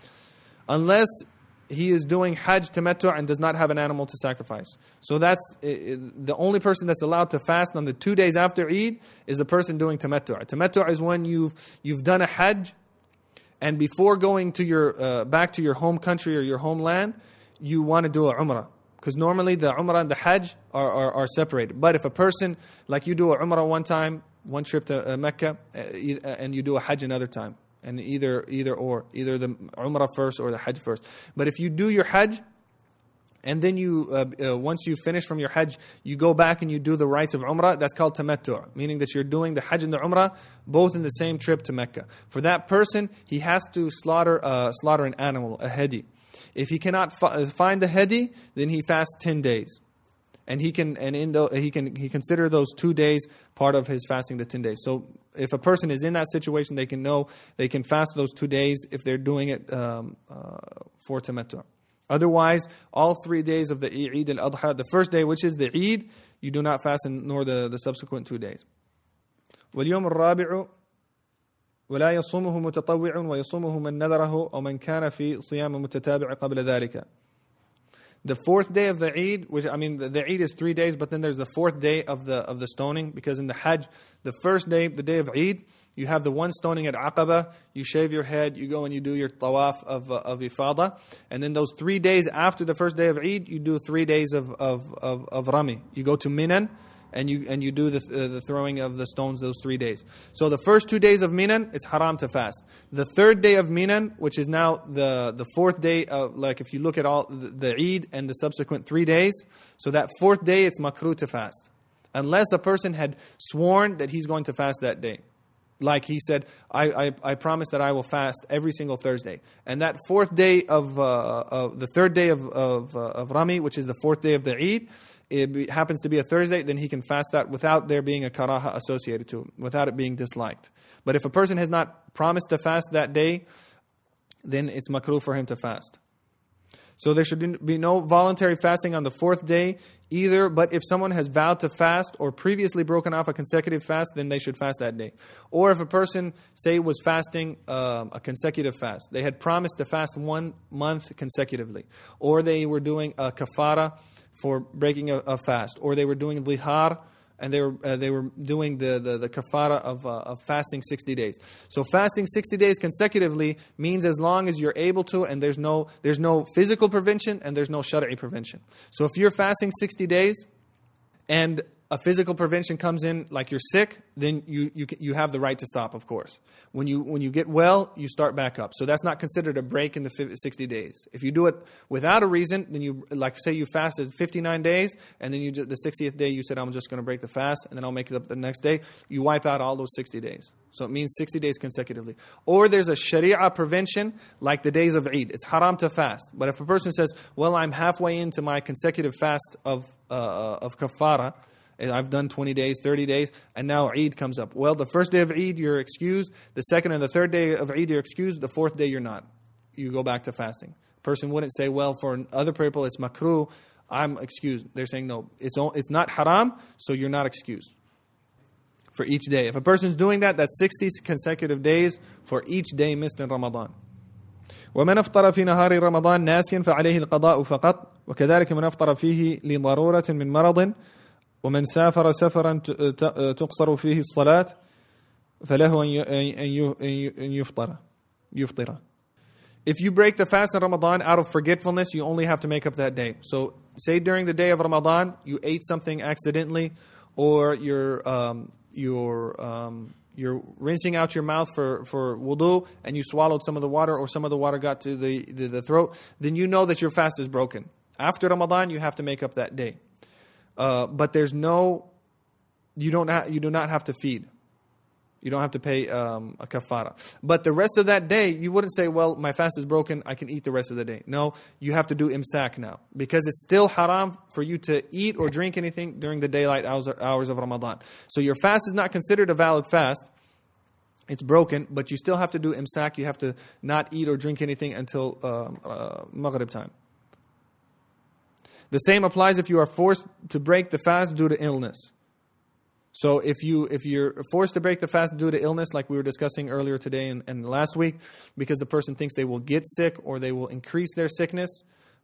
unless he is doing Hajj tamattu' and does not have an animal to sacrifice. So that's uh, the only person that's allowed to fast on the two days after Eid is the person doing tamattu'. Tamattu' is when you've you've done a Hajj, and before going to your uh, back to your home country or your homeland, you want to do a Umrah. Because normally the Umrah and the Hajj are, are, are separated. But if a person, like you do a Umrah one time, one trip to uh, Mecca, uh, and you do a Hajj another time, and either either or, either the Umrah first or the Hajj first. But if you do your Hajj, and then you, uh, uh, once you finish from your Hajj, you go back and you do the rites of Umrah, that's called tamattu', meaning that you're doing the Hajj and the Umrah both in the same trip to Mecca. For that person, he has to slaughter uh, slaughter an animal, a hedi. If he cannot fi- find the hedi, then he fasts ten days. And he can and in the, he can he consider those two days part of his fasting the ten days. So if a person is in that situation, they can know they can fast those two days if they're doing it um, uh, for tamattu'. Otherwise, all three days of the Eid al-Adha, the first day, which is the Eid, you do not fast, and nor the, the subsequent two days. وَالْيَوْمُ الرَّابِعُ وَلَا يَصُومُهُ مُتَطَوِّعٌ وَيَصُومُهُ مَنْ نَذَرَهُ أَوْ مَنْ كَانَ فِي صِيَامٍ مُتَتَابِعٍ قَبْلَ ذَلِكَ. The fourth day of the Eid, which I mean, the, the Eid is three days, but then there's the fourth day of the of the stoning, because in the Hajj, the first day, the day of Eid, you have the one stoning at Aqaba, you shave your head, you go and you do your tawaf of uh, of Ifada, and then those three days after the first day of Eid, you do three days of of of, of Rami. You go to Minan, and you and you do the uh, the throwing of the stones those three days. So the first two days of Minan, it's haram to fast. The third day of Minan, which is now the the fourth day of, like if you look at all the, the Eid and the subsequent three days, so that fourth day it's makruh to fast, unless a person had sworn that he's going to fast that day. Like he said, I, I, I promise that I will fast every single Thursday. And that fourth day of, uh, of the third day of, of, uh, of Rami, which is the fourth day of the Eid, it be, happens to be a Thursday, then he can fast that without there being a karaha associated to it, without it being disliked. But if a person has not promised to fast that day, then it's makruh for him to fast. So there should be no voluntary fasting on the fourth day either, but if someone has vowed to fast or previously broken off a consecutive fast, then they should fast that day. Or if a person, say, was fasting um, a consecutive fast, they had promised to fast one month consecutively, or they were doing a kafara for breaking a, a fast, or they were doing lihar, and they were uh, they were doing the the, the kafara of uh, of fasting sixty days. So fasting sixty days consecutively means as long as you're able to, and there's no there's no physical prevention and there's no shar'i prevention. So if you're fasting sixty days and a physical prevention comes in, like you're sick, then you you you have the right to stop, of course. When you when you get well, you start back up. So that's not considered a break in the sixty days. If you do it without a reason, then you, like say you fasted fifty-nine days, and then you the sixtieth day you said, I'm just going to break the fast, and then I'll make it up the next day. You wipe out all those sixty days. So it means sixty days consecutively. Or there's a sharia prevention, like the days of Eid. It's haram to fast. But if a person says, well, I'm halfway into my consecutive fast of uh, of kafara, I've done twenty days, thirty days, and now Eid comes up. Well, the first day of Eid, you're excused. The second and the third day of Eid, you're excused. The fourth day, you're not. You go back to fasting. Person wouldn't say, well, for other people, it's makruh, I'm excused. They're saying, no, it's it's not haram, so you're not excused for each day. If a person's doing that, that's sixty consecutive days for each day missed in Ramadan. ومن أفطر في نهار رمضان ناسيا فعليه القضاء فقط وكذلك من أفطر فيه لضرورة من مرض ومن سافر سفرا تقصر فيه الصلاة فله أن يفطر يفطر. If you break the fast in Ramadan out of forgetfulness, you only have to make up that day. So say during the day of Ramadan, you ate something accidentally, or you're um, you're um, you're rinsing out your mouth for, for wudu, and you swallowed some of the water, or some of the water got to the, the, the throat, then you know that your fast is broken. After Ramadan, you have to make up that day. Uh, but there's no, you don't ha- you do not have to feed. You don't have to pay um, a kafara. But the rest of that day, you wouldn't say, well, my fast is broken, I can eat the rest of the day. No, you have to do imsak now. Because it's still haram for you to eat or drink anything during the daylight hours, hours of Ramadan. So your fast is not considered a valid fast. It's broken, but you still have to do imsak. You have to not eat or drink anything until um, uh, Maghrib time. The same applies if you are forced to break the fast due to illness. So if you if you're forced to break the fast due to illness, like we were discussing earlier today and, and last week, because the person thinks they will get sick or they will increase their sickness.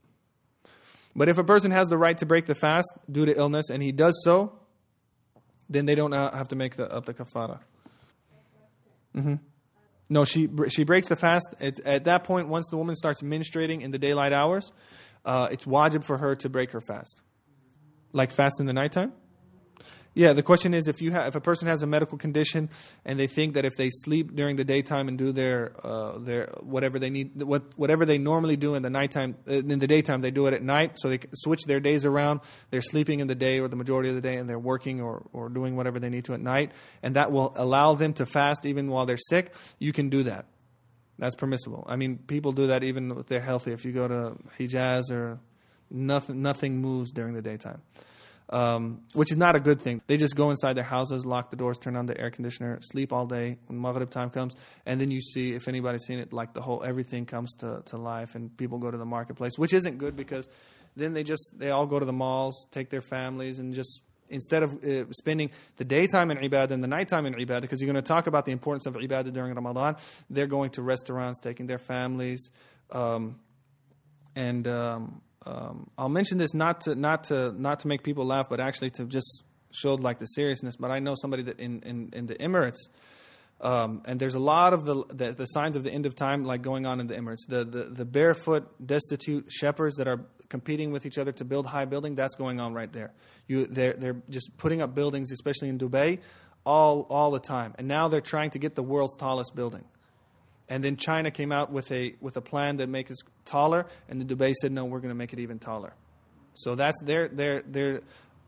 But if a person has the right to break the fast due to illness and he does so, then they don't have to make the, up the kafara. Mm-hmm. No, she she breaks the fast. It's, at that point, once the woman starts menstruating in the daylight hours, uh, it's wajib for her to break her fast. Like fast in the nighttime? Yeah, the question is, if you have, if a person has a medical condition and they think that if they sleep during the daytime and do their uh, their whatever they need, what whatever they normally do in the nighttime, uh, in the daytime they do it at night, so they switch their days around. They're sleeping in the day or the majority of the day, and they're working or or doing whatever they need to at night, and that will allow them to fast even while they're sick. You can do that. That's permissible. I mean, people do that even if they're healthy. If you go to Hijaz, or nothing nothing moves during the daytime. Um, which is not a good thing. They just go inside their houses, lock the doors, turn on the air conditioner, sleep all day when Maghrib time comes, and then you see, if anybody's seen it, like the whole, everything comes to, to life and people go to the marketplace, which isn't good, because then they just, they all go to the malls, take their families, and just, instead of uh, spending the daytime in ibadah and the nighttime in ibadah, because you're going to talk about the importance of ibadah during Ramadan, they're going to restaurants, taking their families, um, and... Um, Um, I'll mention this not to not to not to make people laugh, but actually to just show like the seriousness. But I know somebody that in, in, in the Emirates, um, and there's a lot of the, the the signs of the end of time like going on in the Emirates. The the, the barefoot, destitute shepherds that are competing with each other to build high building. That's going on right there. You they're they're just putting up buildings, especially in Dubai, all all the time. And now they're trying to get the world's tallest building. And then China came out with a with a plan to make it taller, and the Dubai said, no, we're going to make it even taller. So that's their their their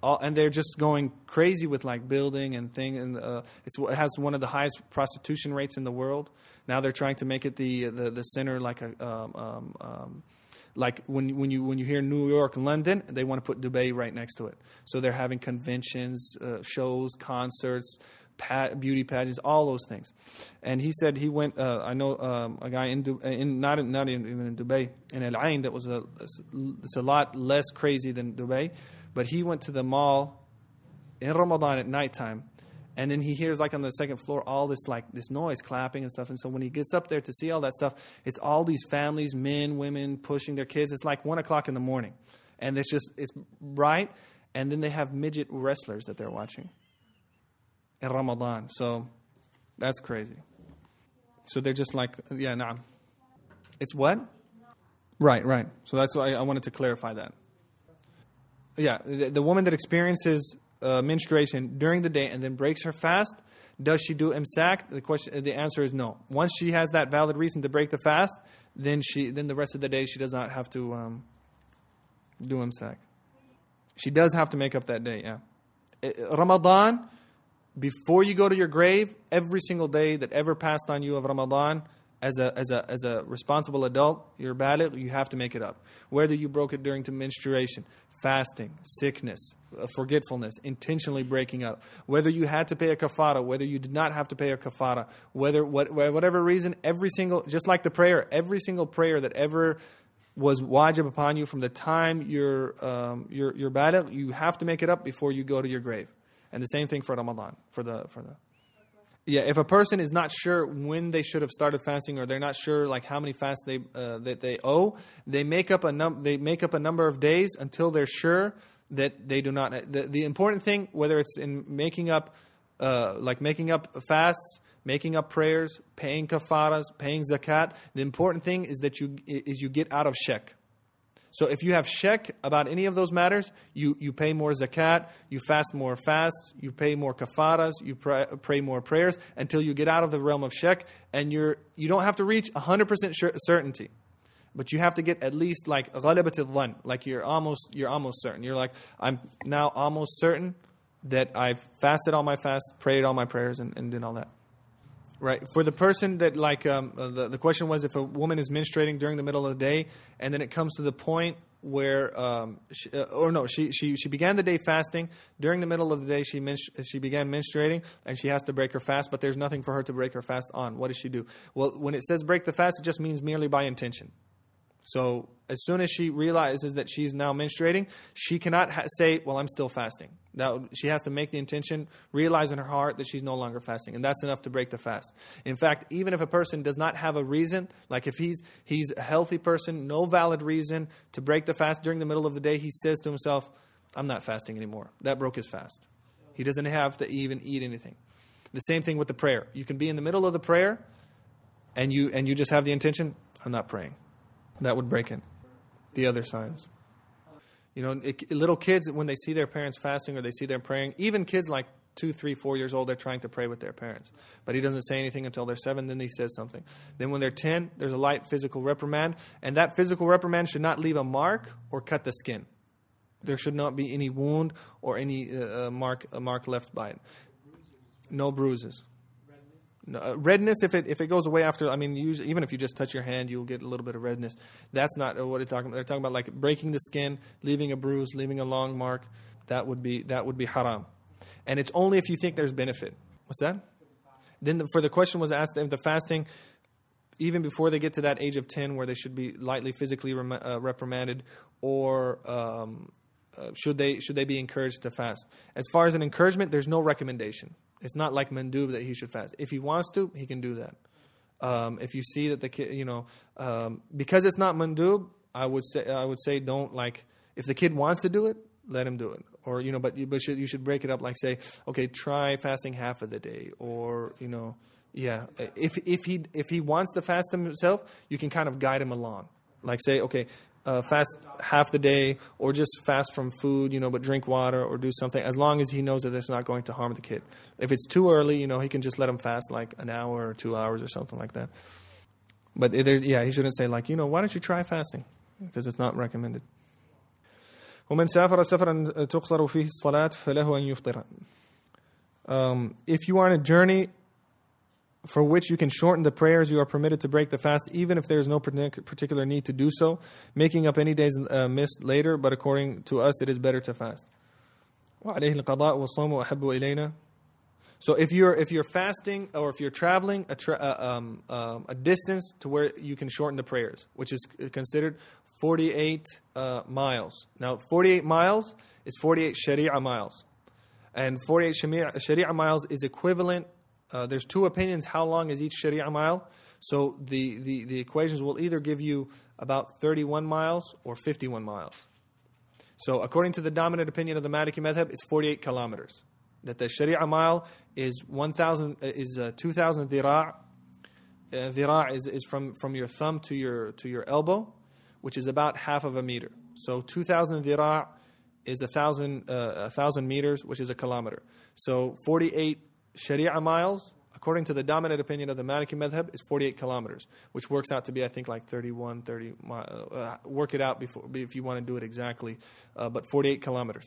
all, and they're just going crazy with like building and thing, and uh, it's, it has one of the highest prostitution rates in the world. Now they're trying to make it the the, the center, like a um, um, um, like when when you when you hear New York and London, they want to put Dubai right next to it. So they're having conventions, uh, shows, concerts, pat, beauty pageants, all those things. And he said he went. Uh, I know um, a guy in, Du- in not in, not in, even in Dubai, in Al Ain, that was a it's a lot less crazy than Dubai, but he went to the mall in Ramadan at nighttime. And then he hears, like on the second floor, all this like this noise, clapping and stuff. And so when he gets up there to see all that stuff, it's all these families, men, women, pushing their kids. It's like one o'clock in the morning, and it's just it's bright. And then they have midget wrestlers that they're watching in Ramadan. So that's crazy. So they're just like, yeah, nah. It's what? Right, right. So that's why I wanted to clarify that. Yeah, the, the woman that experiences Uh, menstruation during the day and then breaks her fast, does she do imsak? The question, the answer is no. Once she has that valid reason to break the fast, then she, then the rest of the day she does not have to um, do imsak. She does have to make up that day. Yeah, Ramadan, before you go to your grave, every single day that ever passed on you of Ramadan, as a as a as a responsible adult, you're baligh, you have to make it up. Whether you broke it during to menstruation, fasting, sickness, forgetfulness, intentionally breaking up, whether you had to pay a kafara, whether you did not have to pay a kafara, whether what whatever reason, every single, just like the prayer, every single prayer that ever was wajib upon you from the time you're um, you're you're baligh, you have to make it up before you go to your grave. And the same thing for Ramadan, for the for the. Yeah, if a person is not sure when they should have started fasting, or they're not sure like how many fasts they uh, that they owe, they make up a num they make up a number of days until they're sure that they do not. The, the important thing, whether it's in making up, uh, like making up fasts, making up prayers, paying kafaras, paying zakat, the important thing is that you is you get out of shak. So if you have shak about any of those matters, you, you pay more zakat, you fast more fasts, you pay more kafaras, you pray, pray more prayers until you get out of the realm of shak, and you're you don't have to reach one hundred percent sure, certainty, but you have to get at least like ghalabat al-dhann, like you're almost you're almost certain. You're like, I'm now almost certain that I've fasted all my fasts, prayed all my prayers, and, and did all that. Right. For the person that like um, uh, the, the question was if a woman is menstruating during the middle of the day, and then it comes to the point where um, she, uh, or no she, she she began the day fasting, during the middle of the day she menstru- she began menstruating, and she has to break her fast, but there's nothing for her to break her fast on. What does she do? Well, when it says break the fast, it just means merely by intention. So as soon as she realizes that she's now menstruating, she cannot ha- say, well, I'm still fasting. That, she has to make the intention, realize in her heart that she's no longer fasting. And that's enough to break the fast. In fact, even if a person does not have a reason, like if he's he's a healthy person, no valid reason to break the fast during the middle of the day, he says to himself, I'm not fasting anymore. That broke his fast. He doesn't have to even eat anything. The same thing with the prayer. You can be in the middle of the prayer and you and you just have the intention, I'm not praying. That would break it. The other signs. You know, it, little kids, when they see their parents fasting or they see them praying, even kids like two, three, four years old, they're trying to pray with their parents. But he doesn't say anything until they're seven, then he says something. Then when they're ten, there's a light physical reprimand. And that physical reprimand should not leave a mark or cut the skin. There should not be any wound or any uh, mark a mark left by it. No bruises. No, uh, redness, if it if it goes away after, I mean, usually, even if you just touch your hand, you'll get a little bit of redness. That's not what they're talking about. They're talking about like breaking the skin, leaving a bruise, leaving a long mark. That would be that would be haram. And it's only if you think there's benefit. What's that? Then the, for the question was asked if the fasting, even before they get to that age of ten, where they should be lightly physically rem- uh, reprimanded, or um, uh, should they should they be encouraged to fast? As far as an encouragement, there's no recommendation. It's not like mandub that he should fast. If he wants to, he can do that. Um, if you see that the kid, you know, um, because it's not mandub, I would say I would say don't like. If the kid wants to do it, let him do it. Or you know, but you, but should, you should break it up. Like say, okay, try fasting half of the day, or you know, yeah. If if he if he wants to fast himself, you can kind of guide him along. Like say, okay. Uh, fast half the day, or just fast from food, you know, but drink water or do something, as long as he knows that it's not going to harm the kid. If it's too early, you know, he can just let him fast like an hour or two hours or something like that. But it, yeah, he shouldn't say like, you know, why don't you try fasting? Because it's not recommended. ومن سافر سفرا تقصر فيه الصلاة فله أن يفطر. Um, if you are on a journey for which you can shorten the prayers, you are permitted to break the fast, even if there is no particular need to do so, making up any days uh, missed later, but according to us, it is better to fast. وعليه القضاء والصوم أحب إلينا. So if you're if you're fasting or if you're traveling a tra- uh, um, um, a distance to where you can shorten the prayers, which is considered forty-eight uh, miles. Now, forty-eight miles is forty-eight Sharia miles, and forty-eight Sharia miles is equivalent. Uh, there's two opinions how long is each Sharia mile. So the, the, the equations will either give you about thirty-one miles or fifty-one miles. So according to the dominant opinion of the Maliki Madhab, it's forty-eight kilometers. That the Sharia mile is one thousand is uh, two thousand dhira'. Uh, dhira' is, is from, from your thumb to your to your elbow, which is about half of a meter. So two thousand dhira' is a thousand uh, a thousand meters, which is a kilometer. So forty-eight Sharia miles, according to the dominant opinion of the Maliki Madhab, is forty-eight kilometers, which works out to be, I think, like thirty-one, thirty. Uh, work it out before if you want to do it exactly, uh, but forty-eight kilometers.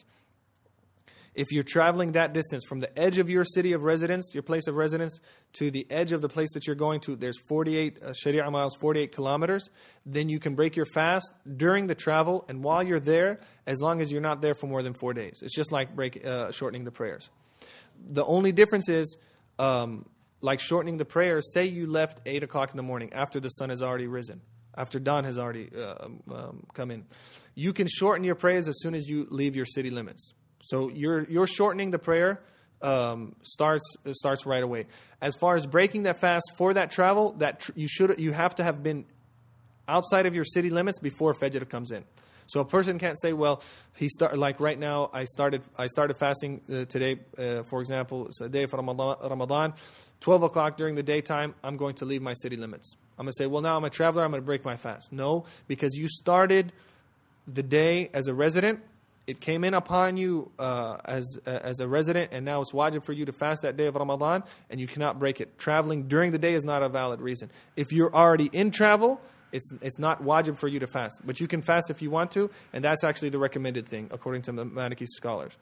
If you're traveling that distance from the edge of your city of residence, your place of residence, to the edge of the place that you're going to, there's forty-eight uh, Sharia miles, forty-eight kilometers, then you can break your fast during the travel and while you're there, as long as you're not there for more than four days. It's just like break, uh, shortening the prayers. The only difference is, um, like shortening the prayers, say you left eight o'clock in the morning after the sun has already risen, after dawn has already uh, um, come in. You can shorten your prayers as soon as you leave your city limits. So you're you're shortening the prayer um, starts starts right away. As far as breaking that fast for that travel, that tr- you should you have to have been outside of your city limits before Fajr comes in. So a person can't say, well, he start like right now. I started I started fasting uh, today, uh, for example, it's a day for Ramadan, Ramadan, twelve o'clock during the daytime. I'm going to leave my city limits. I'm going to say, well, now I'm a traveler. I'm going to break my fast. No, because you started the day as a resident. It came in upon you uh, as uh, as a resident, and now it's wajib for you to fast that day of Ramadan, and you cannot break it. Traveling during the day is not a valid reason. If you're already in travel, it's it's not wajib for you to fast. But you can fast if you want to, and that's actually the recommended thing, according to the Maliki scholars.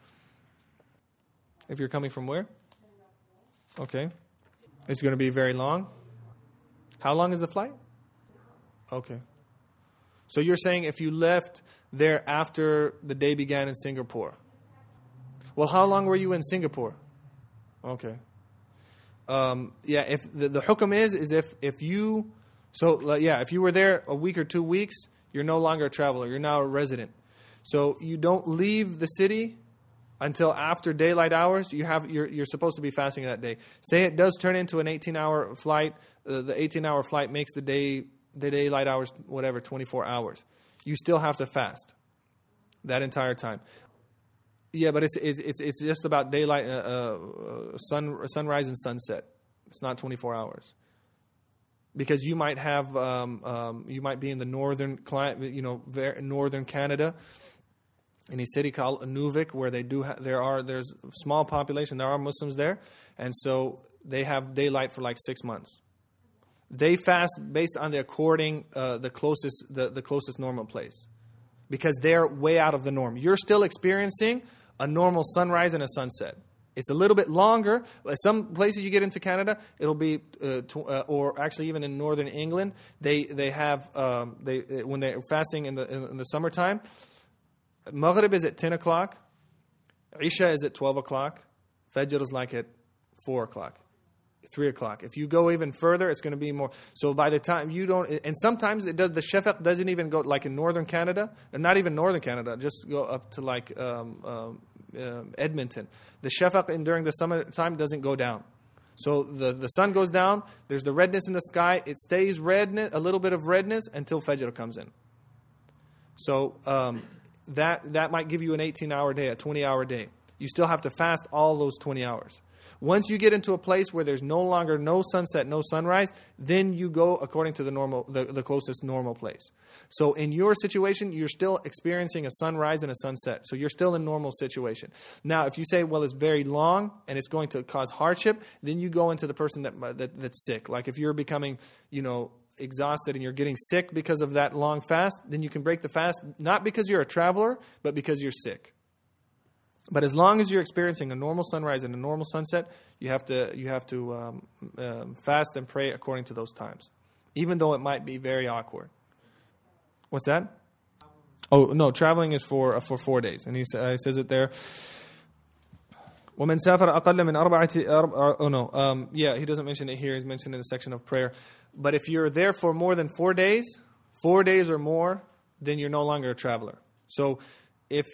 If you're coming from where? Okay. It's going to be very long. How long is the flight? Okay. So you're saying if you left there after the day began in Singapore. Well, how long were you in Singapore? Okay. Um, yeah, if the, the hukum is, is if, if you, so yeah, if you were there a week or two weeks, you're no longer a traveler. You're now a resident. So you don't leave the city until after daylight hours. You have, you're, you're supposed to be fasting that day. Say it does turn into an eighteen-hour flight. Uh, the eighteen-hour flight makes the day, the daylight hours, whatever, twenty-four hours. You still have to fast that entire time. Yeah, but it's it's it's, it's just about daylight, uh, uh, sun sunrise and sunset. It's not twenty-four hours, because you might have um, um, you might be in the northern climate, you know, very northern Canada, in a city called Nunavik, where they do ha- there are there's a small population. There are Muslims there, and so they have daylight for like six months. They fast based on the according uh, the closest the, the closest normal place, because they're way out of the norm. You're still experiencing a normal sunrise and a sunset. It's a little bit longer. Some places you get into Canada, it'll be uh, tw- uh, or actually even in northern England, they they have um, they when they're fasting in the in the summertime. Maghrib is at ten o'clock. Isha is at twelve o'clock. Fajr is like at four o'clock. Three o'clock. If you go even further, it's going to be more. So by the time you don't, and sometimes it does, the shafaq doesn't even go like in northern Canada, and not even northern Canada, just go up to like um, um, um, Edmonton. The shafaq in during the summertime doesn't go down. So the, the sun goes down. There's the redness in the sky. It stays redness, a little bit of redness until Fajr comes in. So um, that that might give you an eighteen-hour day, a twenty-hour day. You still have to fast all those twenty hours. Once you get into a place where there's no longer no sunset, no sunrise, then you go according to the normal, the, the closest normal place. So in your situation, you're still experiencing a sunrise and a sunset. So you're still in normal situation. Now, if you say, well, it's very long and it's going to cause hardship, then you go into the person that, that that's sick. Like if you're becoming, you know, exhausted and you're getting sick because of that long fast, then you can break the fast, not because you're a traveler, but because you're sick. But as long as you're experiencing a normal sunrise and a normal sunset, you have to you have to um, um, fast and pray according to those times, even though it might be very awkward. What's that? Oh no, traveling is for uh, for four days, and he, uh, he says it there. وَمَنْ سَافَرَ أَقَلَّ مِنْ أَرْبَعَةِ أَرْبَعَ Oh no, um, yeah, he doesn't mention it here. He's mentioned it in the section of prayer. But if you're there for more than four days, four days or more, then you're no longer a traveler. So if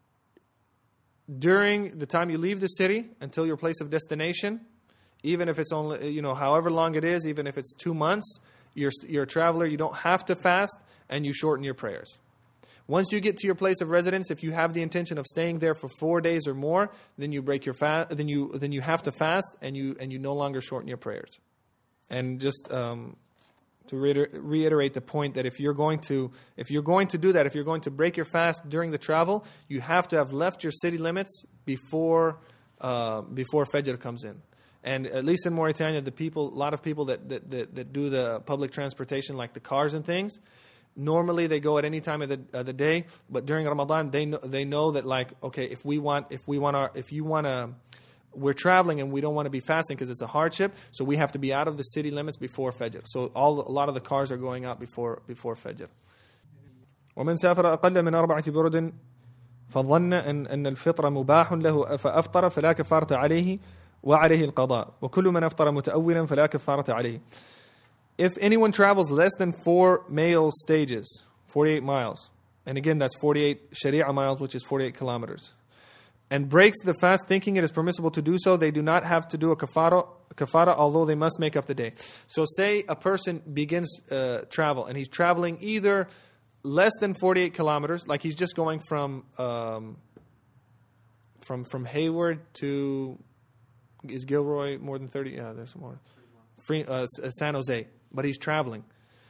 during the time you leave the city until your place of destination, even if it's only, you know, however long it is, even if it's two months, you're, you're a traveler, you don't have to fast, and you shorten your prayers. Once you get to your place of residence, if you have the intention of staying there for four days or more, then you break your fast. Then you then you have to fast, and you and you no longer shorten your prayers. And just um, to reiter- reiterate the point that if you're going to if you're going to do that, if you're going to break your fast during the travel, you have to have left your city limits before uh, before Fajr comes in. And at least in Mauritania, the people, a lot of people that that, that that do the public transportation, like the cars and things. Normally they go at any time of the of the day, but during Ramadan they know, they know that, like, okay, if we want if we want our if you want to we're traveling and we don't want to be fasting because it's a hardship, so we have to be out of the city limits before Fajr. So all a lot of the cars are going out before before Fajr. ومن سافر أقل من أربعة برد فظن أن أن الفطر مباح له فأفطر فلا كفارة عليه وعليه القضاء وكل من أفطر متأولا فلا كفارة عليه. If anyone travels less than four male stages, forty-eight miles, and again that's forty-eight Sharia miles, which is forty-eight kilometers, and breaks the fast thinking it is permissible to do so, they do not have to do a kafara, kafara, although they must make up the day. So say a person begins uh, travel, and he's traveling either less than forty-eight kilometers, like he's just going from um, from from Hayward to, is Gilroy more than thirty? Yeah, there's more. Free, uh, San Jose. But he's traveling.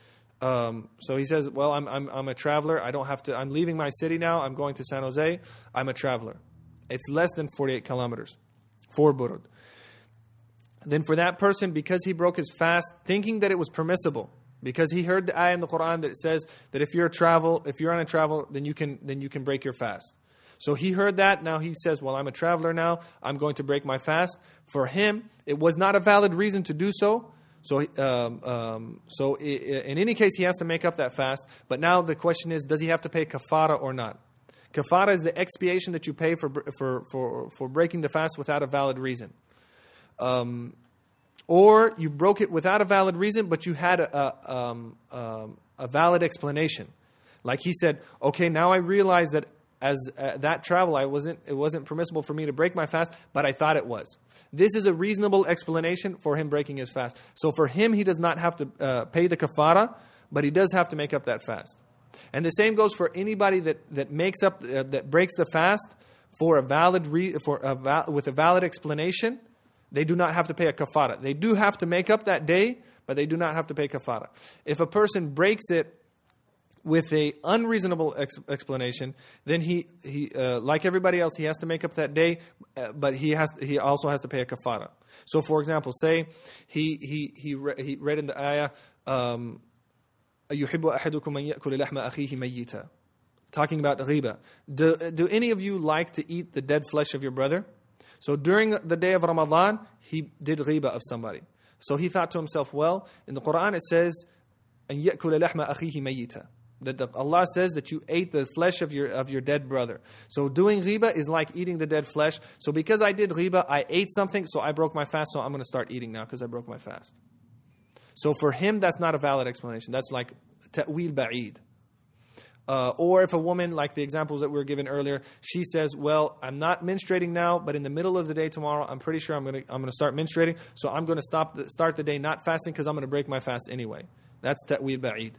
Um, so he says, well, I'm, I'm, I'm a traveler. I don't have to, I'm leaving my city now. I'm going to San Jose. I'm a traveler. It's less than forty-eight kilometers. Four burud. Then for that person, because he broke his fast, thinking that it was permissible, because he heard the ayah in the Quran that it says that if you're a travel, if you're on a travel, then you can, then you can break your fast. So he heard that. Now he says, well, I'm a traveler now. I'm going to break my fast. For him, it was not a valid reason to do so. So, um, um, so in any case, he has to make up that fast. But now the question is, does he have to pay kafara or not? Kafara is the expiation that you pay for for for for breaking the fast without a valid reason. Um, or you broke it without a valid reason, but you had a a, um, um, a valid explanation. Like he said, okay, now I realize that as uh, that travel, I wasn't it wasn't permissible for me to break my fast, but I thought it was. This is a reasonable explanation for him breaking his fast. So for him, he does not have to uh, pay the kafara, but he does have to make up that fast. And the same goes for anybody that that makes up uh, that breaks the fast for a valid re, for a val, with a valid explanation. They do not have to pay a kafara. They do have to make up that day, but they do not have to pay kafara. If a person breaks it with a unreasonable ex- explanation, then he he uh, like everybody else, he has to make up that day, uh, but he has he also has to pay a kafara. So, for example, say he he he, re- he read in the ayah, um, "Ayuhibbu ahadukum an ya'kula lahma akhihi mayyita," talking about ghiba. Do do any of you like to eat the dead flesh of your brother? So during the day of Ramadan, he did ghiba of somebody. So he thought to himself, well, in the Quran it says, "An ya'kula lahma akhihi mayyita." That the, Allah says that you ate the flesh of your of your dead brother. So doing ghiba is like eating the dead flesh. So because I did ghiba, I ate something, so I broke my fast, so I'm going to start eating now because I broke my fast. So for him, that's not a valid explanation. That's like ta'wil ba'id. Uh, or if a woman, like the examples that we were given earlier, she says, well, I'm not menstruating now, but in the middle of the day tomorrow, I'm pretty sure I'm going to I'm going to start menstruating, so I'm going to stop the, start the day not fasting because I'm going to break my fast anyway. That's ta'wil ba'id.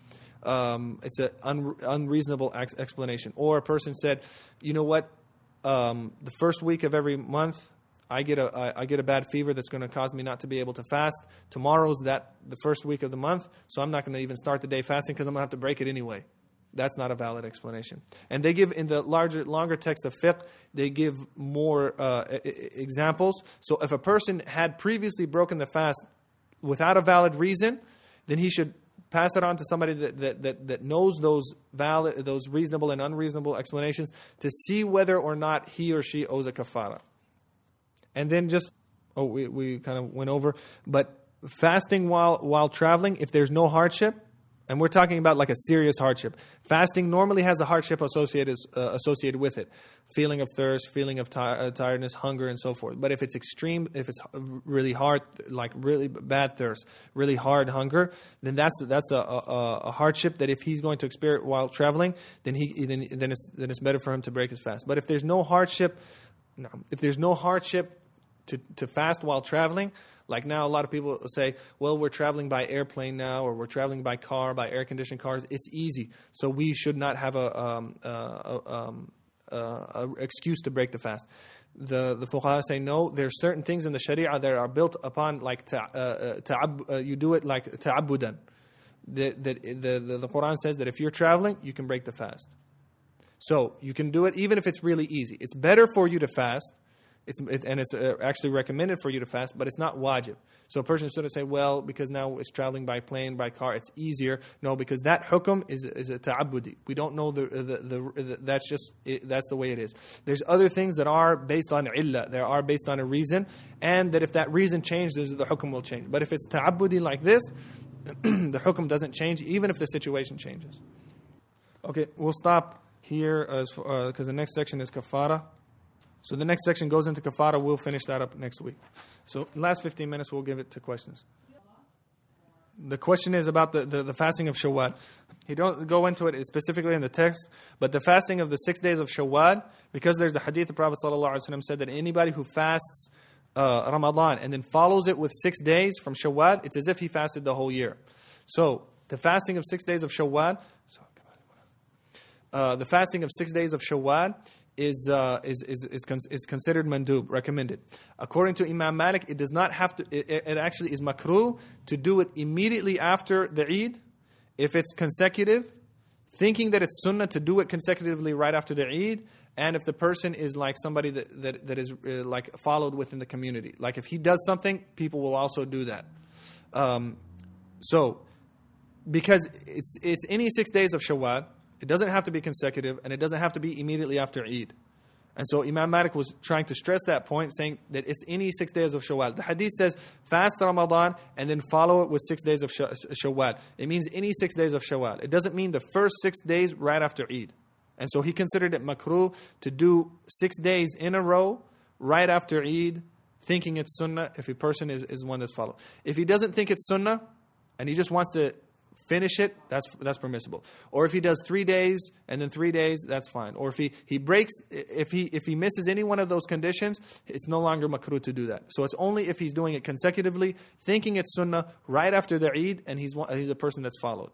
Um, it's an un- unreasonable ex- explanation. Or a person said, you know what, um, the first week of every month, I get a I, I get a bad fever that's going to cause me not to be able to fast. Tomorrow's that the first week of the month, so I'm not going to even start the day fasting because I'm going to have to break it anyway. That's not a valid explanation. And they give, in the larger, longer text of fiqh, they give more uh, examples. So if a person had previously broken the fast without a valid reason, then he should pass it on to somebody that, that, that, that knows those valid, those reasonable and unreasonable explanations to see whether or not he or she owes a kafara. And then just, oh, we, we kind of went over, but fasting while while traveling, if there's no hardship, and we're talking about like a serious hardship. Fasting normally has a hardship associated uh, associated with it. Feeling of thirst, feeling of ti- uh, tiredness, hunger, and so forth. But if it's extreme, if it's really hard, like really bad thirst, really hard hunger, then that's that's a, a, a hardship that if he's going to experience while traveling, then he then then it's then it's better for him to break his fast. But if there's no hardship, no, if there's no hardship to to fast while traveling. Like now, a lot of people say, well, we're traveling by airplane now, or we're traveling by car, by air-conditioned cars. It's easy. So we should not have a, um, uh, um, uh, a excuse to break the fast. The the fuqaha say, no, there's certain things in the sharia that are built upon, like, ta, uh, ta'ab, uh, you do it like ta'abudan. The, the, the, the, the Quran says that if you're traveling, you can break the fast. So you can do it even if it's really easy. It's better for you to fast. It's, it, and it's uh, actually recommended for you to fast, but it's not wajib. So a person shouldn't say, well, because now it's traveling by plane, by car, it's easier. No, because that hukum is is a ta'abbudi. We don't know the the, the, the that's just it, that's the way it is. There's other things that are based on illah, they are based on a reason, and that if that reason changes, the hukum will change. But if it's ta'abbudi like this, the hukum doesn't change, even if the situation changes. Okay, we'll stop here because uh, the next section is kafara. So the next section goes into kafara. We'll finish that up next week. So last fifteen minutes, we'll give it to questions. The question is about the, the, the fasting of Shawwal. He don't go into it specifically in the text, but the fasting of the six days of Shawwal, because there's the hadith, the Prophet ﷺ said that anybody who fasts uh, Ramadan and then follows it with six days from Shawwal, it's as if he fasted the whole year. So the fasting of six days of Shawwal, uh, the fasting of six days of Shawwal, is uh, is is is, con- is considered mandub, recommended. According to Imam Malik, it does not have to. It, it actually is makruh to do it immediately after the Eid, if it's consecutive. Thinking that it's sunnah to do it consecutively right after the Eid, and if the person is like somebody that that, that is uh, like followed within the community, like if he does something, people will also do that. Um, so, because it's it's any six days of Shawwal. It doesn't have to be consecutive, and it doesn't have to be immediately after Eid. And so Imam Malik was trying to stress that point, saying that it's any six days of Shawwal. The hadith says, fast Ramadan, and then follow it with six days of Shawwal. It means any six days of Shawwal. It doesn't mean the first six days right after Eid. And so he considered it makruh to do six days in a row, right after Eid, thinking it's sunnah, if a person is, is one that's followed. If he doesn't think it's sunnah, and he just wants to finish it, that's that's permissible. Or if he does three days and then three days, that's fine. Or if he, he breaks, if he if he misses any one of those conditions, it's no longer makruh to do that. So it's only if he's doing it consecutively, thinking it's sunnah, right after the Eid, and he's one, he's a person that's followed.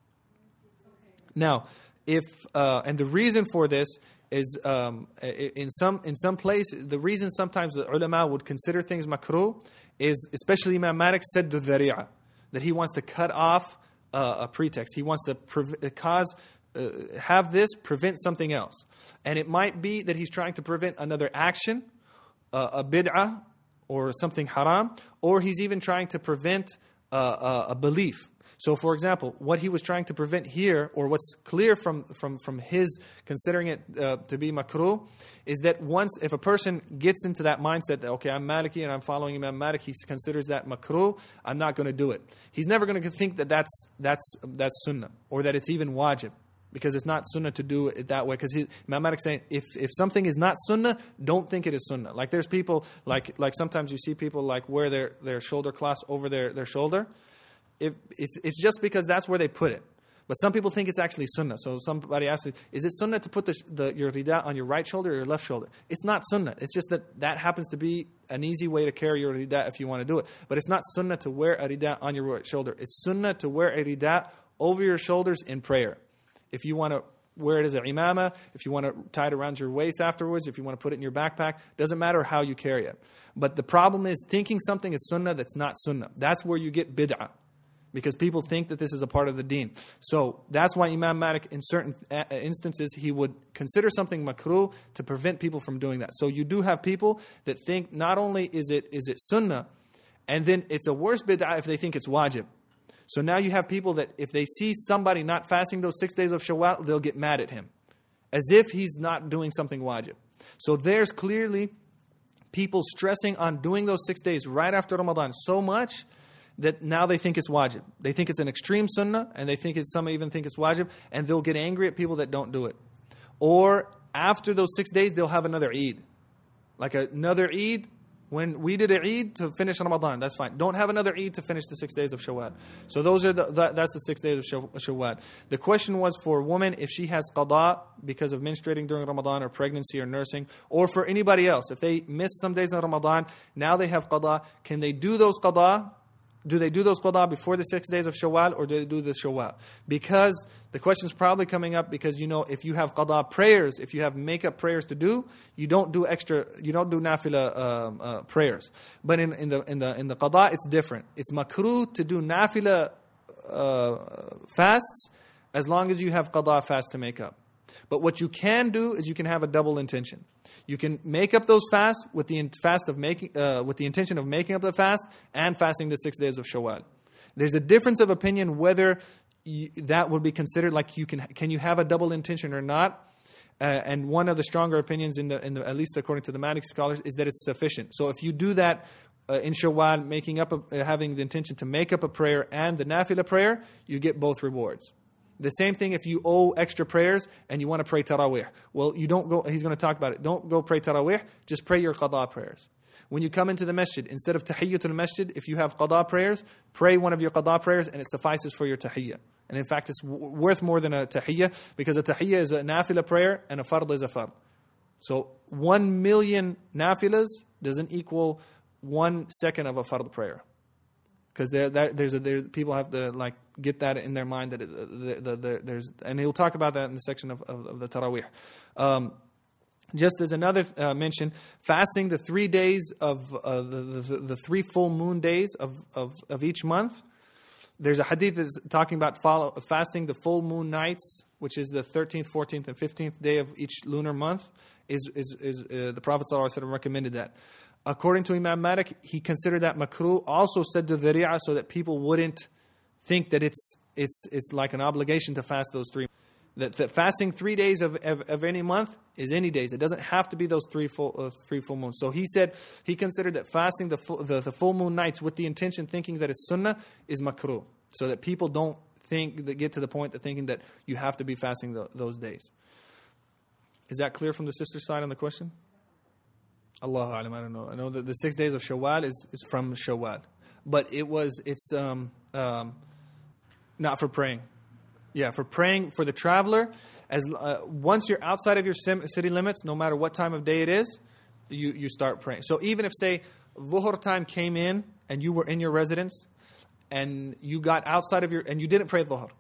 Now, if uh, and the reason for this is um, in some in some place, the reason sometimes the ulama would consider things makruh is, especially Imam Malik said the dhari'ah, that he wants to cut off Uh, a pretext. He wants to pre- cause, uh, have this prevent something else. And it might be that he's trying to prevent another action, uh, a bid'ah, or something haram, or he's even trying to prevent uh, uh, a belief. So for example, what he was trying to prevent here, or what's clear from, from, from his considering it uh, to be makruh, is that once, if a person gets into that mindset that, okay, I'm Maliki and I'm following Imam Malik, he considers that makruh, I'm not going to do it. He's never going to think that that's, that's, that's sunnah, or that it's even wajib, because it's not sunnah to do it that way. Because Imam Malik saying, if, if something is not sunnah, don't think it is sunnah. Like there's people, like like sometimes you see people like wear their, their shoulder cloths over their, their shoulder. It, it's it's just because that's where they put it. But some people think it's actually sunnah. So somebody asked me, is it sunnah to put the, the, your rida on your right shoulder or your left shoulder? It's not sunnah. It's just that that happens to be an easy way to carry your rida if you want to do it. But it's not sunnah to wear a rida on your right shoulder. It's sunnah to wear a rida over your shoulders in prayer. If you want to wear it as an imama, if you want to tie it around your waist afterwards, if you want to put it in your backpack, doesn't matter how you carry it. But the problem is thinking something is sunnah that's not sunnah. That's where you get bid'ah. Because people think that this is a part of the deen. So that's why Imam Malik, in certain instances, he would consider something makruh to prevent people from doing that. So you do have people that think not only is it is it sunnah, and then it's a worse bid'ah if they think it's wajib. So now you have people that if they see somebody not fasting those six days of Shawwal, they'll get mad at him, as if he's not doing something wajib. So there's clearly people stressing on doing those six days right after Ramadan so much that now they think it's wajib. They think it's an extreme sunnah, and they think it's, some even think it's wajib, and they'll get angry at people that don't do it. Or after those six days, they'll have another Eid. Like another Eid, when we did an Eid to finish Ramadan, that's fine. Don't have another Eid to finish the six days of Shawwal. So those are the, that, that's the six days of Shawwal. The question was for a woman, if she has qada because of menstruating during Ramadan or pregnancy or nursing, or for anybody else, if they miss some days in Ramadan, now they have qada, can they do those qada? Do they do those qada before the six days of Shawwal, or do they do the Shawwal? Because the question is probably coming up because, you know, if you have qada prayers, if you have make-up prayers to do, you don't do extra, you don't do nafila um, uh, prayers. But in, in the in the in the qada, it's different. It's makruh to do nafila uh, fasts as long as you have qada fast to make up. But what you can do is you can have a double intention. You can make up those fasts with the fast of making, uh, with the intention of making up the fast and fasting the six days of Shawwal. There's a difference of opinion whether you, that would be considered like you can can you have a double intention or not. Uh, and one of the stronger opinions, in the in the at least according to the Maliki scholars, is that it's sufficient. So if you do that uh, in Shawwal, making up, a, uh, having the intention to make up a prayer and the nafila prayer, you get both rewards. The same thing if you owe extra prayers and you want to pray Taraweeh. Well, you don't go, he's going to talk about it. Don't go pray Taraweeh, just pray your qada prayers. When you come into the masjid, instead of tahiyyatul masjid, if you have qada prayers, pray one of your qada prayers and it suffices for your tahiyyah. And in fact, it's w- worth more than a tahiyyah, because a tahiyyah is a nafila prayer and a fard is a fard. So one million nafilas doesn't equal one second of a fard prayer. Because there, there's a, there, people have to like get that in their mind that it, the, the, the, there's, and he'll talk about that in the section of, of, of the Taraweeh. Um, just as another uh, mention, fasting the three days of uh, the, the the three full moon days of, of, of each month. There's a hadith that's talking about follow, fasting the full moon nights, which is the thirteenth, fourteenth, and fifteenth day of each lunar month. Is is is uh, the Prophet ﷺ recommended that. According to Imam Malik, he considered that makruh. Also said the dhari'ah so that people wouldn't think that it's it's it's like an obligation to fast those three. That, that fasting three days of, of of any month is any days. It doesn't have to be those three full uh, three full moons. So he said he considered that fasting the full, the, the full moon nights with the intention, thinking that it's sunnah, is makruh. So that people don't think that get to the point of thinking that you have to be fasting the, those days. Is that clear from the sister's side on the question? Allahu A'lam, I don't know. I know that the six days of Shawwal is, is from Shawwal. But it was, it's um, um, not for praying. Yeah, for praying for the traveler. As uh, once you're outside of your sim- city limits, no matter what time of day it is, you, you start praying. So even if, say, Dhuhr time came in and you were in your residence and you got outside of your, and you didn't pray Dhuhr.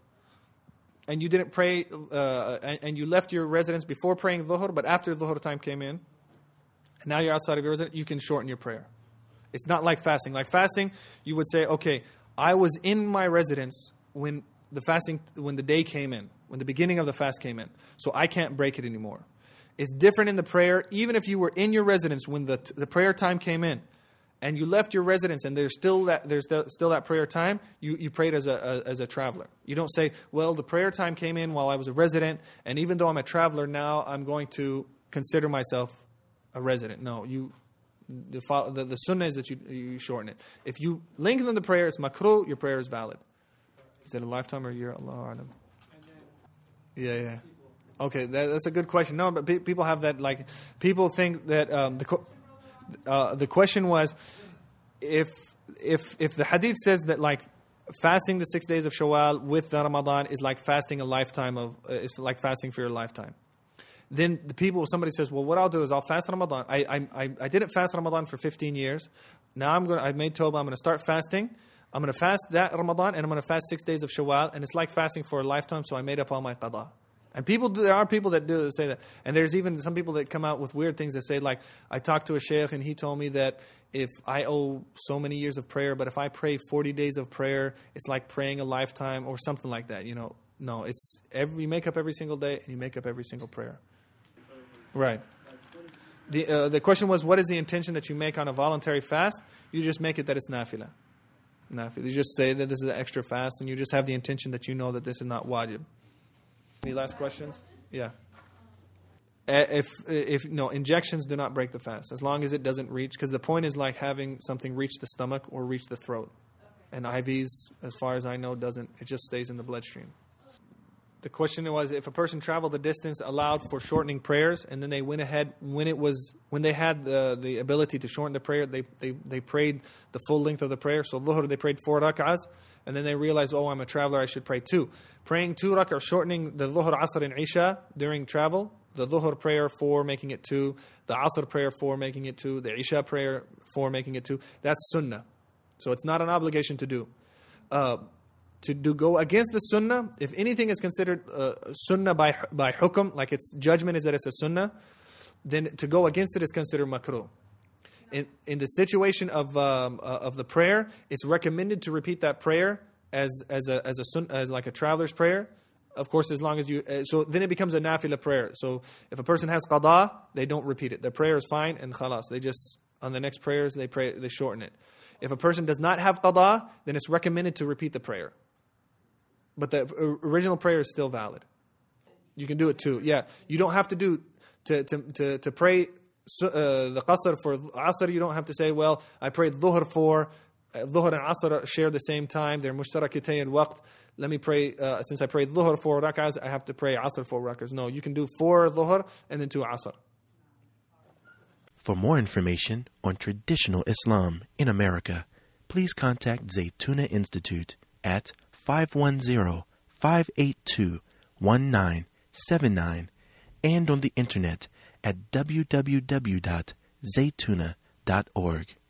And you didn't pray, uh, and, and you left your residence before praying Dhuhr, but after Dhuhr time came in, and now you're outside of your residence, you can shorten your prayer. It's not like fasting. Like fasting, you would say, okay, I was in my residence when the fasting, when the day came in, when the beginning of the fast came in, so I can't break it anymore. It's different in the prayer. Even if you were in your residence when the the prayer time came in, and you left your residence, and there's still that there's still that prayer time, you, you prayed as a, a as a traveler. You don't say, well, the prayer time came in while I was a resident, and even though I'm a traveler now, I'm going to consider myself a resident. No, you the the, the sunnah is that you you shorten it. If you lengthen the prayer, it's makruh. Your prayer is valid. Is it a lifetime or a year? Allahu A'lam. Yeah, yeah. Okay, that, that's a good question. No, but pe- people have that, like, people think that um, the co- uh, the question was if if if the hadith says that, like, fasting the six days of Shawwal with the Ramadan is like fasting a lifetime of uh, it's like fasting for your lifetime. Then the people, somebody says, well, what I'll do is I'll fast Ramadan. I I I didn't fast Ramadan for fifteen years. Now I'm going. I've made tawbah. I'm going to start fasting. I'm going to fast that Ramadan, and I'm going to fast six days of Shawwal, and it's like fasting for a lifetime. So I made up all my qada. And people, there are people that do say that, and there's even some people that come out with weird things that say, like, I talked to a sheikh and he told me that if I owe so many years of prayer, but if I pray forty days of prayer, it's like praying a lifetime or something like that. You know, no, it's every you make up every single day and you make up every single prayer. Right. The uh, the question was, what is the intention that you make on a voluntary fast? You just make it that it's nafilah. nafil. You just say that this is an extra fast, and you just have the intention that you know that this is not wajib. Any last questions? Yeah. If if no injections do not break the fast as long as it doesn't reach, because the point is like having something reach the stomach or reach the throat, and I Vs, as far as I know, doesn't. It just stays in the bloodstream. The question was, if a person traveled the distance allowed for shortening prayers, and then they went ahead when it was when they had the the ability to shorten the prayer, they they they prayed the full length of the prayer. So dhuhr they prayed four rak'ahs, and then they realized, oh, I'm a traveler, I should pray two. Praying two rak'ah or shortening the dhuhr, asr, and isha during travel. The dhuhr prayer four, making it two. The asr prayer four, making it two. The isha prayer four, making it two. That's sunnah. So it's not an obligation to do. Uh, to do go against the sunnah, if anything is considered uh, sunnah by by hukum, like its judgment is that it's a sunnah, then to go against it is considered makruh. In in the situation of um, uh, of the prayer, it's recommended to repeat that prayer as as a as a sun, as like a traveler's prayer. Of course, as long as you uh, so then it becomes a nafila prayer. So if a person has qada, they don't repeat it. Their prayer is fine and khalas. They just on the next prayers they pray they shorten it. If a person does not have qada, then it's recommended to repeat the prayer. But the original prayer is still valid. You can do it too. Yeah, you don't have to do to to to, to pray uh, the qasr for asr. You don't have to say, well, I prayed dhuhr for uh, dhuhr and asr share the same time. They're mushtarakatay al-waqt. Let me pray, uh, since I prayed dhuhr four rak'ahs, I have to pray asr four rak'ahs. No, you can do four dhuhr and then two asr. For more information on traditional Islam in America, please contact Zaytuna Institute at five one zero, five eight two, one nine seven nine and on the internet at w w w dot zaytuna dot org.